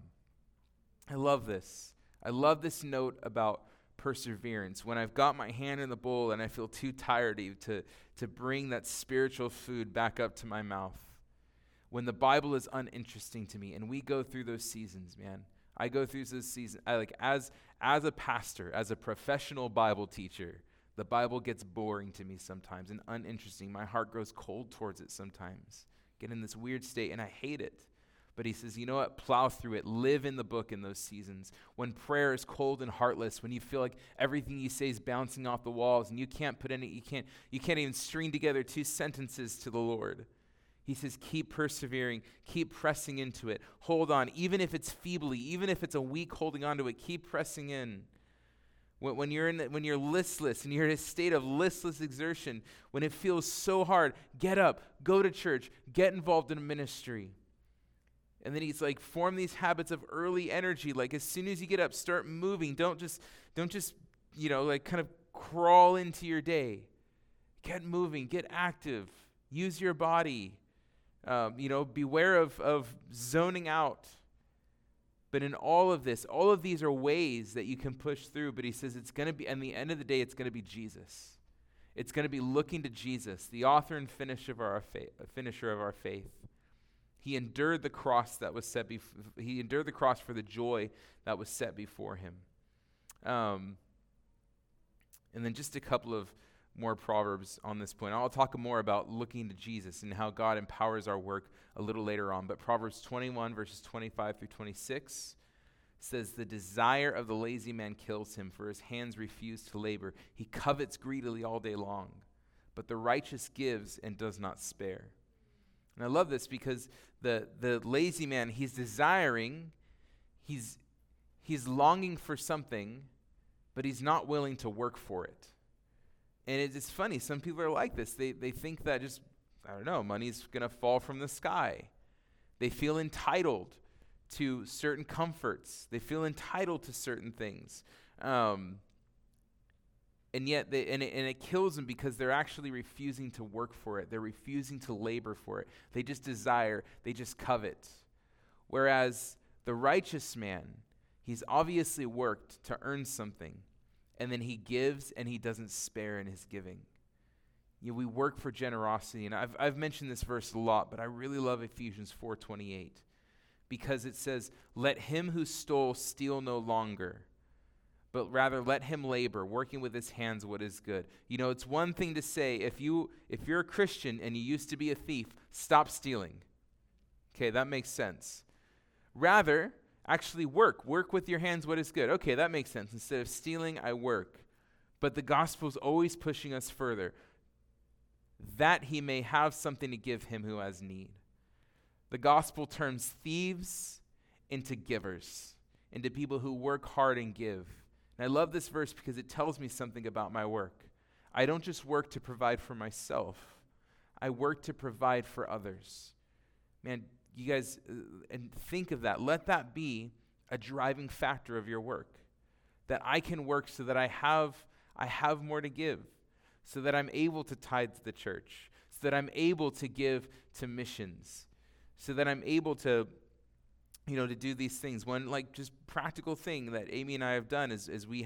I love this. I love this note about perseverance. When I've got my hand in the bowl and I feel too tired to bring that spiritual food back up to my mouth. When the Bible is uninteresting to me, and we go through those seasons, man. I go through those seasons. As a pastor, as a professional Bible teacher, the Bible gets boring to me sometimes and uninteresting. My heart grows cold towards it sometimes. Get in this weird state, and I hate it. But he says, you know what? Plow through it. Live in the book in those seasons. When prayer is cold and heartless, when you feel like everything you say is bouncing off the walls and you can't even string together two sentences to the Lord. He says, keep persevering, keep pressing into it. Hold on, even if it's feebly, even if it's a week holding on to it, keep pressing in. When you're listless and you're in a state of listless exertion, when it feels so hard, get up, go to church, get involved in a ministry. And then he's like, form these habits of early energy. Like as soon as you get up, start moving. Don't just kind of crawl into your day. Get moving, get active, use your body. Beware of zoning out. But in all of this, all of these are ways that you can push through. But he says it's going to be, at the end of the day, it's going to be Jesus. It's going to be looking to Jesus, the author and finisher of our faith. He endured the cross that was set before. He endured the cross for the joy that was set before him. And then just a couple of more proverbs on this point. I'll talk more about looking to Jesus and how God empowers our work a little later on. But Proverbs 21, verses 25 through 26 says, "The desire of the lazy man kills him, for his hands refuse to labor. He covets greedily all day long, but the righteous gives and does not spare." And I love this because the lazy man, he's desiring, he's longing for something, but he's not willing to work for it. And it's funny, some people are like this. They think that just, I don't know, money's going to fall from the sky. They feel entitled to certain comforts. They feel entitled to certain things. And yet, it kills them because they're actually refusing to work for it. They're refusing to labor for it. They just desire, they just covet. Whereas the righteous man, he's obviously worked to earn something, and then he gives and he doesn't spare in his giving. We work for generosity, and I've mentioned this verse a lot, but I really love Ephesians 4:28 because it says, "Let him who stole steal no longer, but rather let him labor, working with his hands what is good." It's one thing to say, if you're a Christian and you used to be a thief, stop stealing. Okay, that makes sense. Rather, actually work with your hands what is good. Okay, that makes sense. Instead of stealing, I work. But the gospel's always pushing us further, that he may have something to give him who has need. The gospel turns thieves into givers, into people who work hard and give. And I love this verse because it tells me something about my work. I don't just work to provide for myself. I work to provide for others. Man, you guys, and think of that. Let that be a driving factor of your work. That I can work so that I have more to give. So that I'm able to tithe to the church. So that I'm able to give to missions. So that I'm able to do these things. One just practical thing that Amy and I have done is we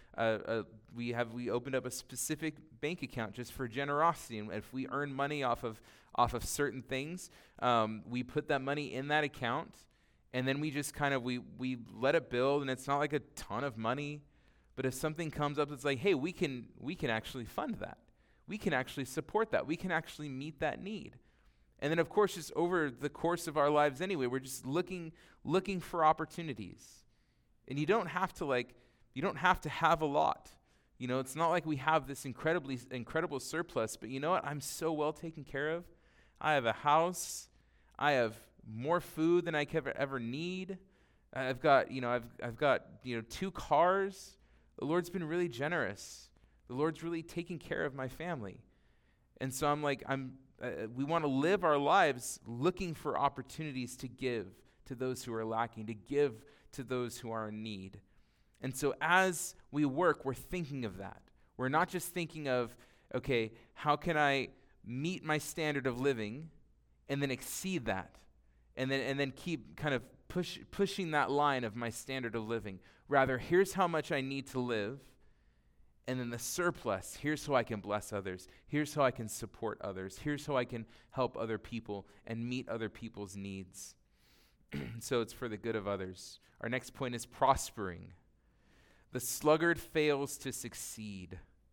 opened up a specific bank account just for generosity, and if we earn money off of certain things, we put that money in that account, and then we just we let it build, and it's not like a ton of money, but if something comes up, it's like, hey, we can actually fund that, we can actually support that, we can actually meet that need. And then, of course, just over the course of our lives anyway, we're just looking for opportunities. And you don't have to have a lot. It's not like we have this incredible surplus, but you know what? I'm so well taken care of. I have a house. I have more food than I could ever need. I've got 2 cars. The Lord's been really generous. The Lord's really taking care of my family. And so we want to live our lives looking for opportunities to give to those who are lacking, to give to those who are in need. And so as we work, we're thinking of that. We're not just thinking of, okay, how can I meet my standard of living and then exceed that and then keep kind of pushing that line of my standard of living. Rather, here's how much I need to live. And then the surplus, here's how I can bless others. Here's how I can support others. Here's how I can help other people and meet other people's needs. So it's for the good of others. Our next point is prospering. The sluggard fails to succeed.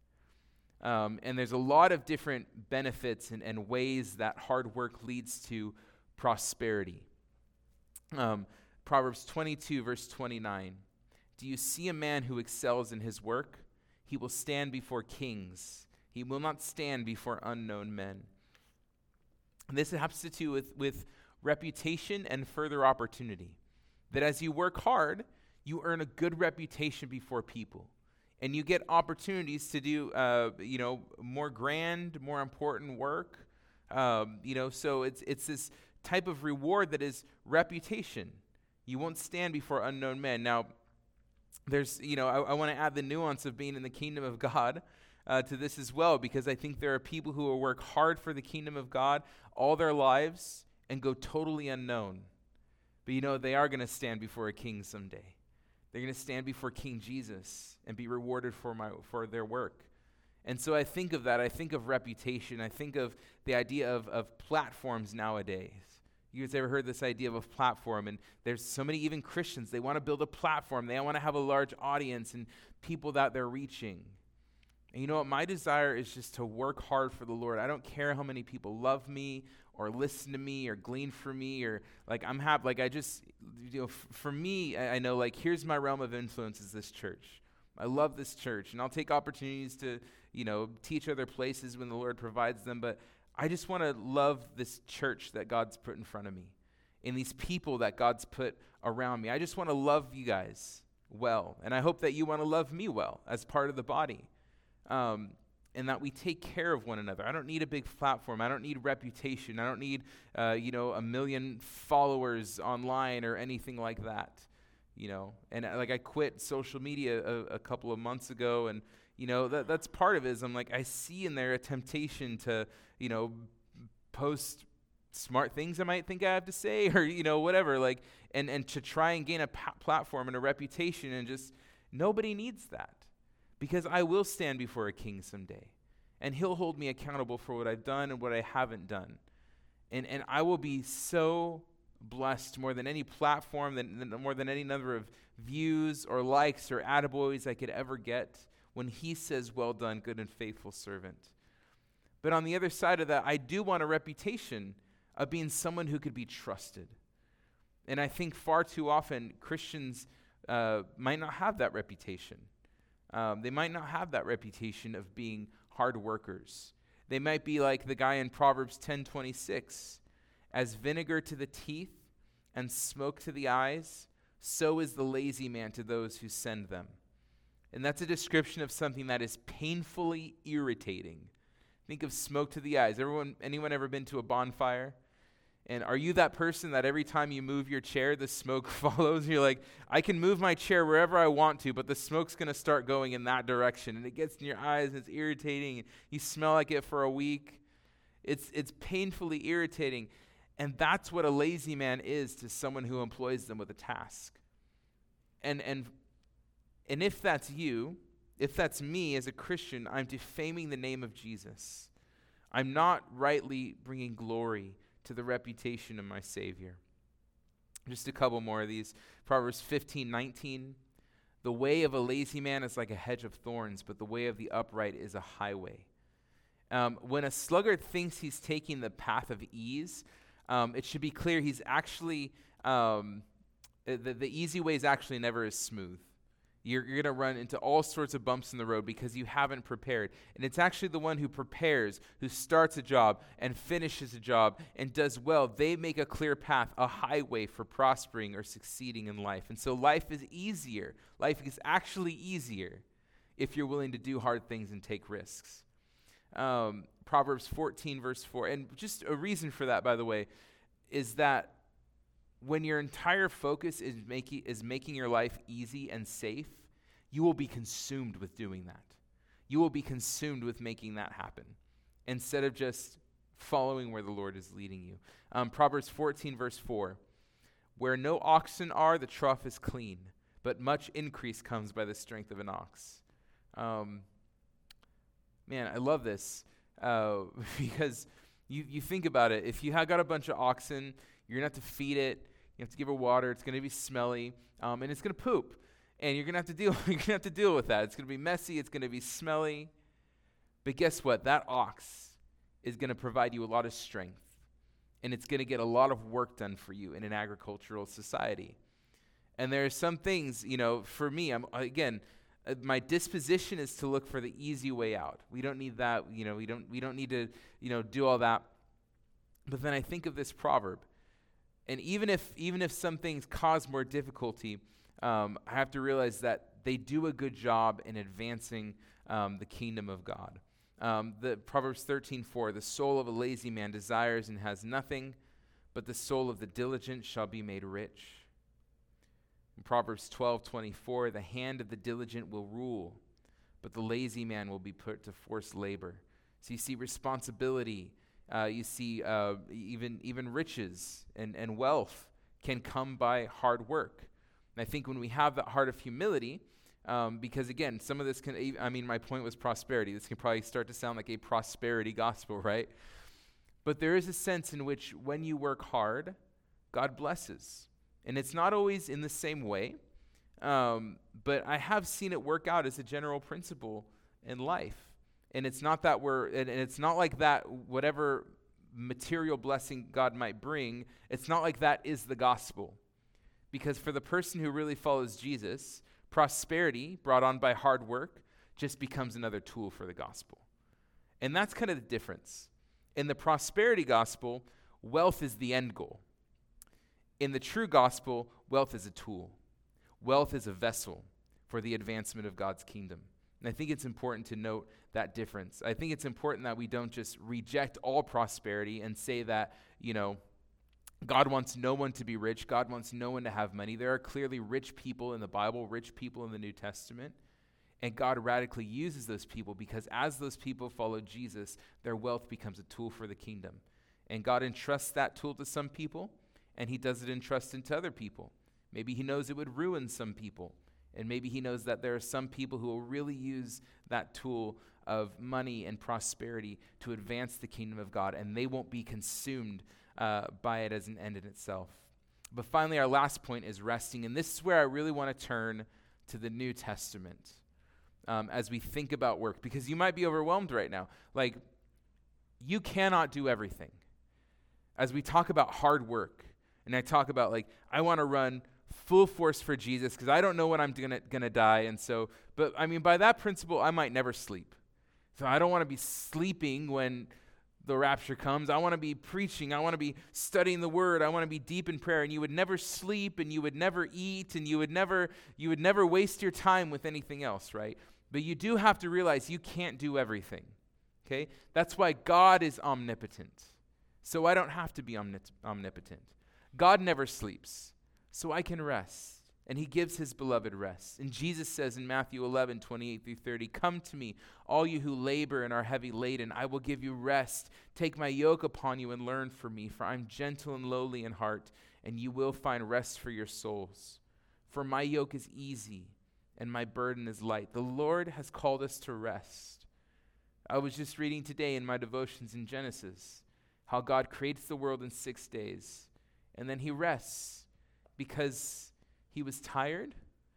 And there's a lot of different benefits and ways that hard work leads to prosperity. Proverbs 22, verse 29. Do you see a man who excels in his work? He will stand before kings. He will not stand before unknown men. And this has to do with reputation and further opportunity. That as you work hard, you earn a good reputation before people. And you get opportunities to do, more grand, more important work. So it's this type of reward that is reputation. You won't stand before unknown men. Now, there's, I want to add the nuance of being in the kingdom of God to this as well, because I think there are people who will work hard for the kingdom of God all their lives and go totally unknown. But they are going to stand before a king someday. They're going to stand before King Jesus and be rewarded for their work. And so I think of that. I think of reputation. I think of the idea of platforms nowadays. You guys ever heard this idea of a platform? And there's so many, even Christians, they want to build a platform. They want to have a large audience and people that they're reaching. And you know what? My desire is just to work hard for the Lord. I don't care how many people love me or listen to me or glean from me or like I'm happy. Like I just, for me, I know like here's my realm of influence is this church. I love this church, and I'll take opportunities to, teach other places when the Lord provides them. But I just want to love this church that God's put in front of me and these people that God's put around me. I just want to love you guys well, and I hope that you want to love me well as part of the body. And that we take care of one another. I don't need a big platform. I don't need reputation. I don't need, 1 million followers online or anything like that. And I quit social media a couple of months ago, and that's part of it. Is I'm like I see in there a temptation to post smart things I might think I have to say, or whatever, and to try and gain a platform and a reputation, and just nobody needs that. Because I will stand before a king someday, and he'll hold me accountable for what I've done and what I haven't done. And I will be so blessed more than any platform, more than any number of views or likes or attaboys I could ever get when he says, well done, good and faithful servant. But on the other side of that, I do want a reputation of being someone who could be trusted. And I think far too often Christians might not have that reputation. They might not have that reputation of being hard workers. They might be like the guy in Proverbs 10:26. As vinegar to the teeth and smoke to the eyes, so is the lazy man to those who send them. And that's a description of something that is painfully irritating. Think of smoke to the eyes. Anyone ever been to a bonfire? And are you that person that every time you move your chair, the smoke follows? You're like, I can move my chair wherever I want to, but the smoke's going to start going in that direction. And it gets in your eyes, and it's irritating. And you smell like it for a week. It's painfully irritating. And that's what a lazy man is to someone who employs them with a task. And if that's you, if that's me as a Christian, I'm defaming the name of Jesus. I'm not rightly bringing glory to the reputation of my Savior. Just a couple more of these. Proverbs 15:19. The way of a lazy man is like a hedge of thorns, but the way of the upright is a highway. When a sluggard thinks he's taking the path of ease, it should be clear he's actually, the easy way is actually never as smooth. You're going to run into all sorts of bumps in the road because you haven't prepared. And it's actually the one who prepares, who starts a job and finishes a job and does well. They make a clear path, a highway for prospering or succeeding in life. And so life is easier. Life is actually easier if you're willing to do hard things and take risks. Proverbs 14, verse 4. And just a reason for that, by the way, is that when your entire focus is making your life easy and safe, you will be consumed with doing that. You will be consumed with making that happen instead of just following where the Lord is leading you. Proverbs 14, verse 4. Where no oxen are, the trough is clean, but much increase comes by the strength of an ox. Man, I love this because you think about it. If you have got a bunch of oxen, you're going to have to feed it. You have to give it water. It's going to be smelly, and it's going to poop. And you're going to have to deal. You're going to have to deal with that. It's going to be messy. It's going to be smelly. But guess what? That ox is going to provide you a lot of strength, and it's going to get a lot of work done for you in an agricultural society. And there are some things, for me. My disposition is to look for the easy way out. We don't need that. We don't need to, do all that. But then I think of this proverb. And even if some things cause more difficulty, I have to realize that they do a good job in advancing the kingdom of God. The Proverbs 13:4, the soul of a lazy man desires and has nothing, but the soul of the diligent shall be made rich. In Proverbs 12:24, the hand of the diligent will rule, but the lazy man will be put to forced labor. So you see responsibility. You see even riches and wealth can come by hard work. And I think when we have that heart of humility, because again, some of this my point was prosperity. This can probably start to sound like a prosperity gospel, right? But there is a sense in which when you work hard, God blesses. And it's not always in the same way, but I have seen it work out as a general principle in life. And it's not that and it's not like that whatever material blessing God might bring, it's not like that is the gospel. Because for the person who really follows Jesus, prosperity brought on by hard work just becomes another tool for the gospel. And that's kind of the difference. In the prosperity gospel, wealth is the end goal. In the true gospel, wealth is a tool. Wealth is a vessel for the advancement of God's kingdom. And I think it's important to note that difference. I think it's important that we don't just reject all prosperity and say that, God wants no one to be rich. God wants no one to have money. There are clearly rich people in the Bible, rich people in the New Testament. And God radically uses those people because as those people follow Jesus, their wealth becomes a tool for the kingdom. And God entrusts that tool to some people, and he doesn't entrust it to other people. Maybe he knows it would ruin some people. And maybe he knows that there are some people who will really use that tool of money and prosperity to advance the kingdom of God, and they won't be consumed by it as an end in itself. But finally, our last point is resting, and this is where I really want to turn to the New Testament as we think about work, because you might be overwhelmed right now. Like, you cannot do everything. As we talk about hard work, and I talk about, I want to run full force for Jesus because I don't know when I'm gonna die, and so, but I mean, by that principle, I might never sleep. So I don't want to be sleeping when the rapture comes. I want to be preaching. I want to be studying the word. I want to be deep in prayer. And you would never sleep, and you would never eat, and you would never waste your time with anything else, right? But you do have to realize you can't do everything, okay? That's why God is omnipotent. So I don't have to be omnipotent. God never sleeps, so I can rest. And he gives his beloved rest. And Jesus says in Matthew 11:28-30, "Come to me, all you who labor and are heavy laden, I will give you rest. Take my yoke upon you and learn from me, for I'm gentle and lowly in heart, and you will find rest for your souls. For my yoke is easy and my burden is light." The Lord has called us to rest. I was just reading today in my devotions in Genesis how God creates the world in 6 days, and then he rests because he was tired?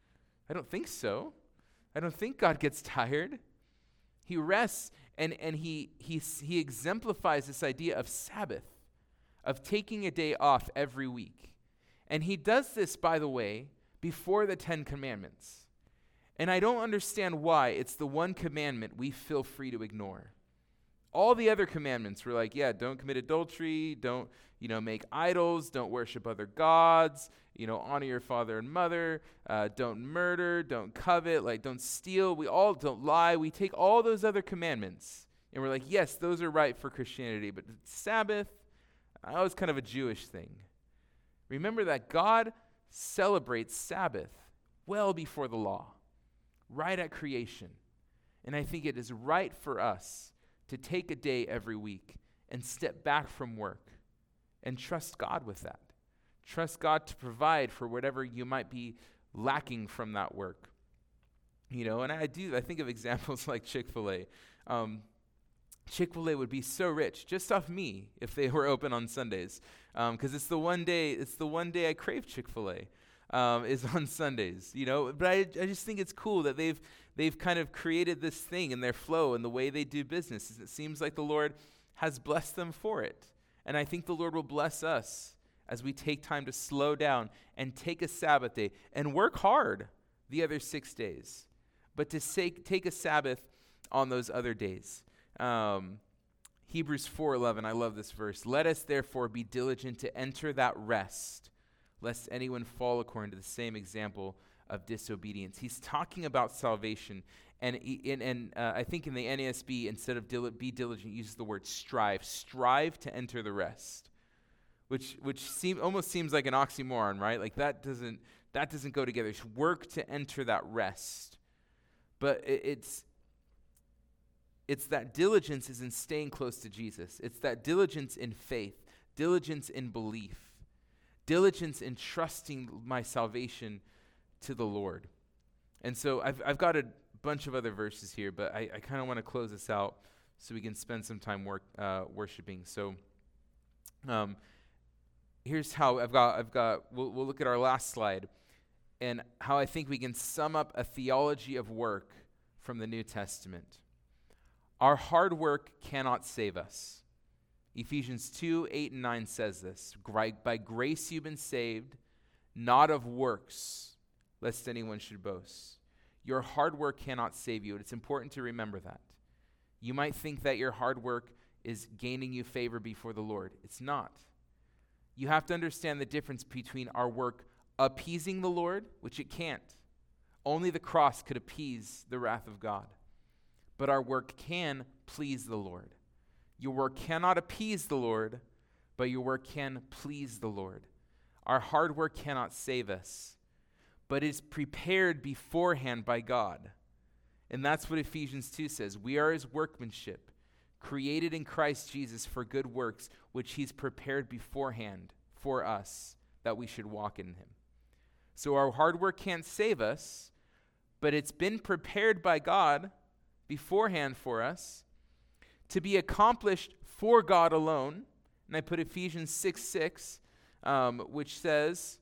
I don't think so. I don't think God gets tired. He rests, and he exemplifies this idea of Sabbath, of taking a day off every week. And he does this, by the way, before the 10 Commandments. And I don't understand why it's the one commandment we feel free to ignore. All the other commandments were like, don't commit adultery, don't, make idols, don't worship other gods, honor your father and mother, don't murder, don't covet, don't steal, we all don't lie. We take all those other commandments and we're like, yes, those are right for Christianity, but Sabbath, that was kind of a Jewish thing. Remember that God celebrates Sabbath well before the law, right at creation. And I think it is right for us to take a day every week and step back from work and trust God with that. Trust God to provide for whatever you might be lacking from that work. And I think of examples like Chick-fil-A. Chick-fil-A would be so rich just off me if they were open on Sundays, because it's the one day I crave Chick-fil-A. Is on Sundays, But I just think it's cool that they've kind of created this thing in their flow and the way they do business. It seems like the Lord has blessed them for it. And I think the Lord will bless us as we take time to slow down and take a Sabbath day and work hard the other 6 days, but to take a Sabbath on those other days. Hebrews 4:11, I love this verse. "Let us therefore be diligent to enter that rest, lest anyone fall according to the same example of disobedience." He's talking about salvation, and I think in the NASB, instead of be diligent, uses the word strive. Strive to enter the rest, which almost seems like an oxymoron, right? Like that doesn't go together. It's work to enter that rest, but it's that diligence is in staying close to Jesus. It's that diligence in faith, diligence in belief, diligence in trusting my salvation to the Lord. And so I've got a bunch of other verses here, but I kind of want to close this out so we can spend some time worshiping. So here's how we'll look at our last slide and how I think we can sum up a theology of work from the New Testament. Our hard work cannot save us. Ephesians 2:8-9 says this, by grace you've been saved, not of works, lest anyone should boast. Your hard work cannot save you. It's important to remember that. You might think that your hard work is gaining you favor before the Lord. It's not. You have to understand the difference between our work appeasing the Lord, which it can't. Only the cross could appease the wrath of God. But our work can please the Lord. Your work cannot appease the Lord, but your work can please the Lord. Our hard work cannot save us, but is prepared beforehand by God. And that's what Ephesians 2 says. We are his workmanship, created in Christ Jesus for good works, which he's prepared beforehand for us, that we should walk in him. So our hard work can't save us, but it's been prepared by God beforehand for us to be accomplished for God alone. And I put Ephesians 6:6, which says,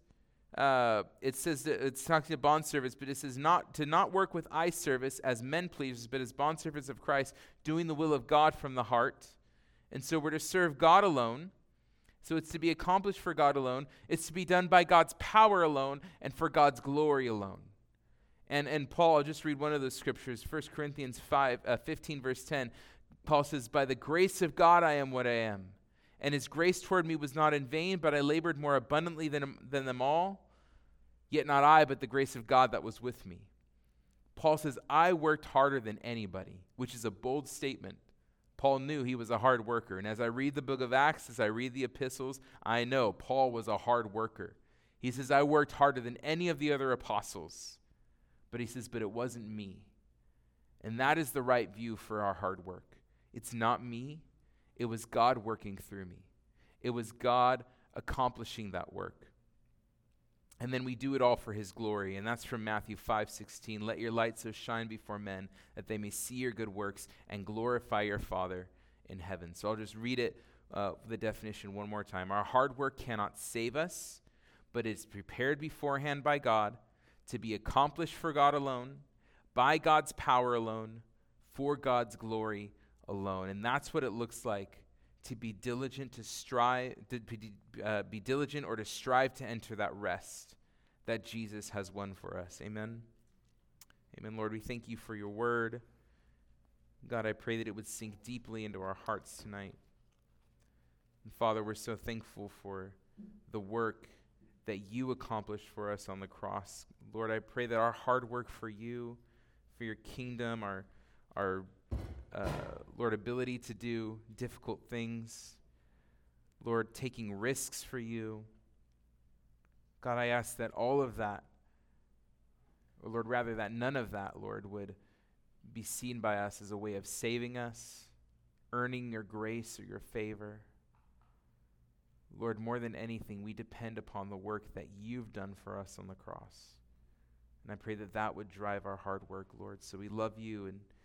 it's talking to bondservants, but it says not work with eye service as men pleasers, but as bondservants of Christ, doing the will of God from the heart. And so we're to serve God alone. So it's to be accomplished for God alone. It's to be done by God's power alone and for God's glory alone. And Paul, I'll just read one of those scriptures, 1 Corinthians 15, verse 10. Paul says, by the grace of God I am what I am. And his grace toward me was not in vain, but I labored more abundantly than them all. Yet not I, but the grace of God that was with me. Paul says, I worked harder than anybody, which is a bold statement. Paul knew he was a hard worker. And as I read the book of Acts, as I read the epistles, I know Paul was a hard worker. He says, I worked harder than any of the other apostles. But he says, but it wasn't me. And that is the right view for our hard work. It's not me. It was God working through me. It was God accomplishing that work. And then we do it all for his glory. And that's from Matthew 5:16. Let your light so shine before men that they may see your good works and glorify your Father in heaven. So I'll just read it, the definition one more time. Our hard work cannot save us, but it's prepared beforehand by God to be accomplished for God alone, by God's power alone, for God's glory alone. And that's what it looks like to be diligent, to strive, be diligent or to strive to enter that rest that Jesus has won for us. Amen. Amen. Lord, we thank you for your word. God, I pray that it would sink deeply into our hearts tonight. And Father, we're so thankful for the work that you accomplished for us on the cross. Lord, I pray that our hard work for you, for your kingdom, our Lord, ability to do difficult things, Lord, taking risks for you. God, I ask that all of that, or Lord, rather that none of that, Lord, would be seen by us as a way of saving us, earning your grace or your favor. Lord, more than anything, we depend upon the work that you've done for us on the cross. And I pray that that would drive our hard work, Lord. So we love you and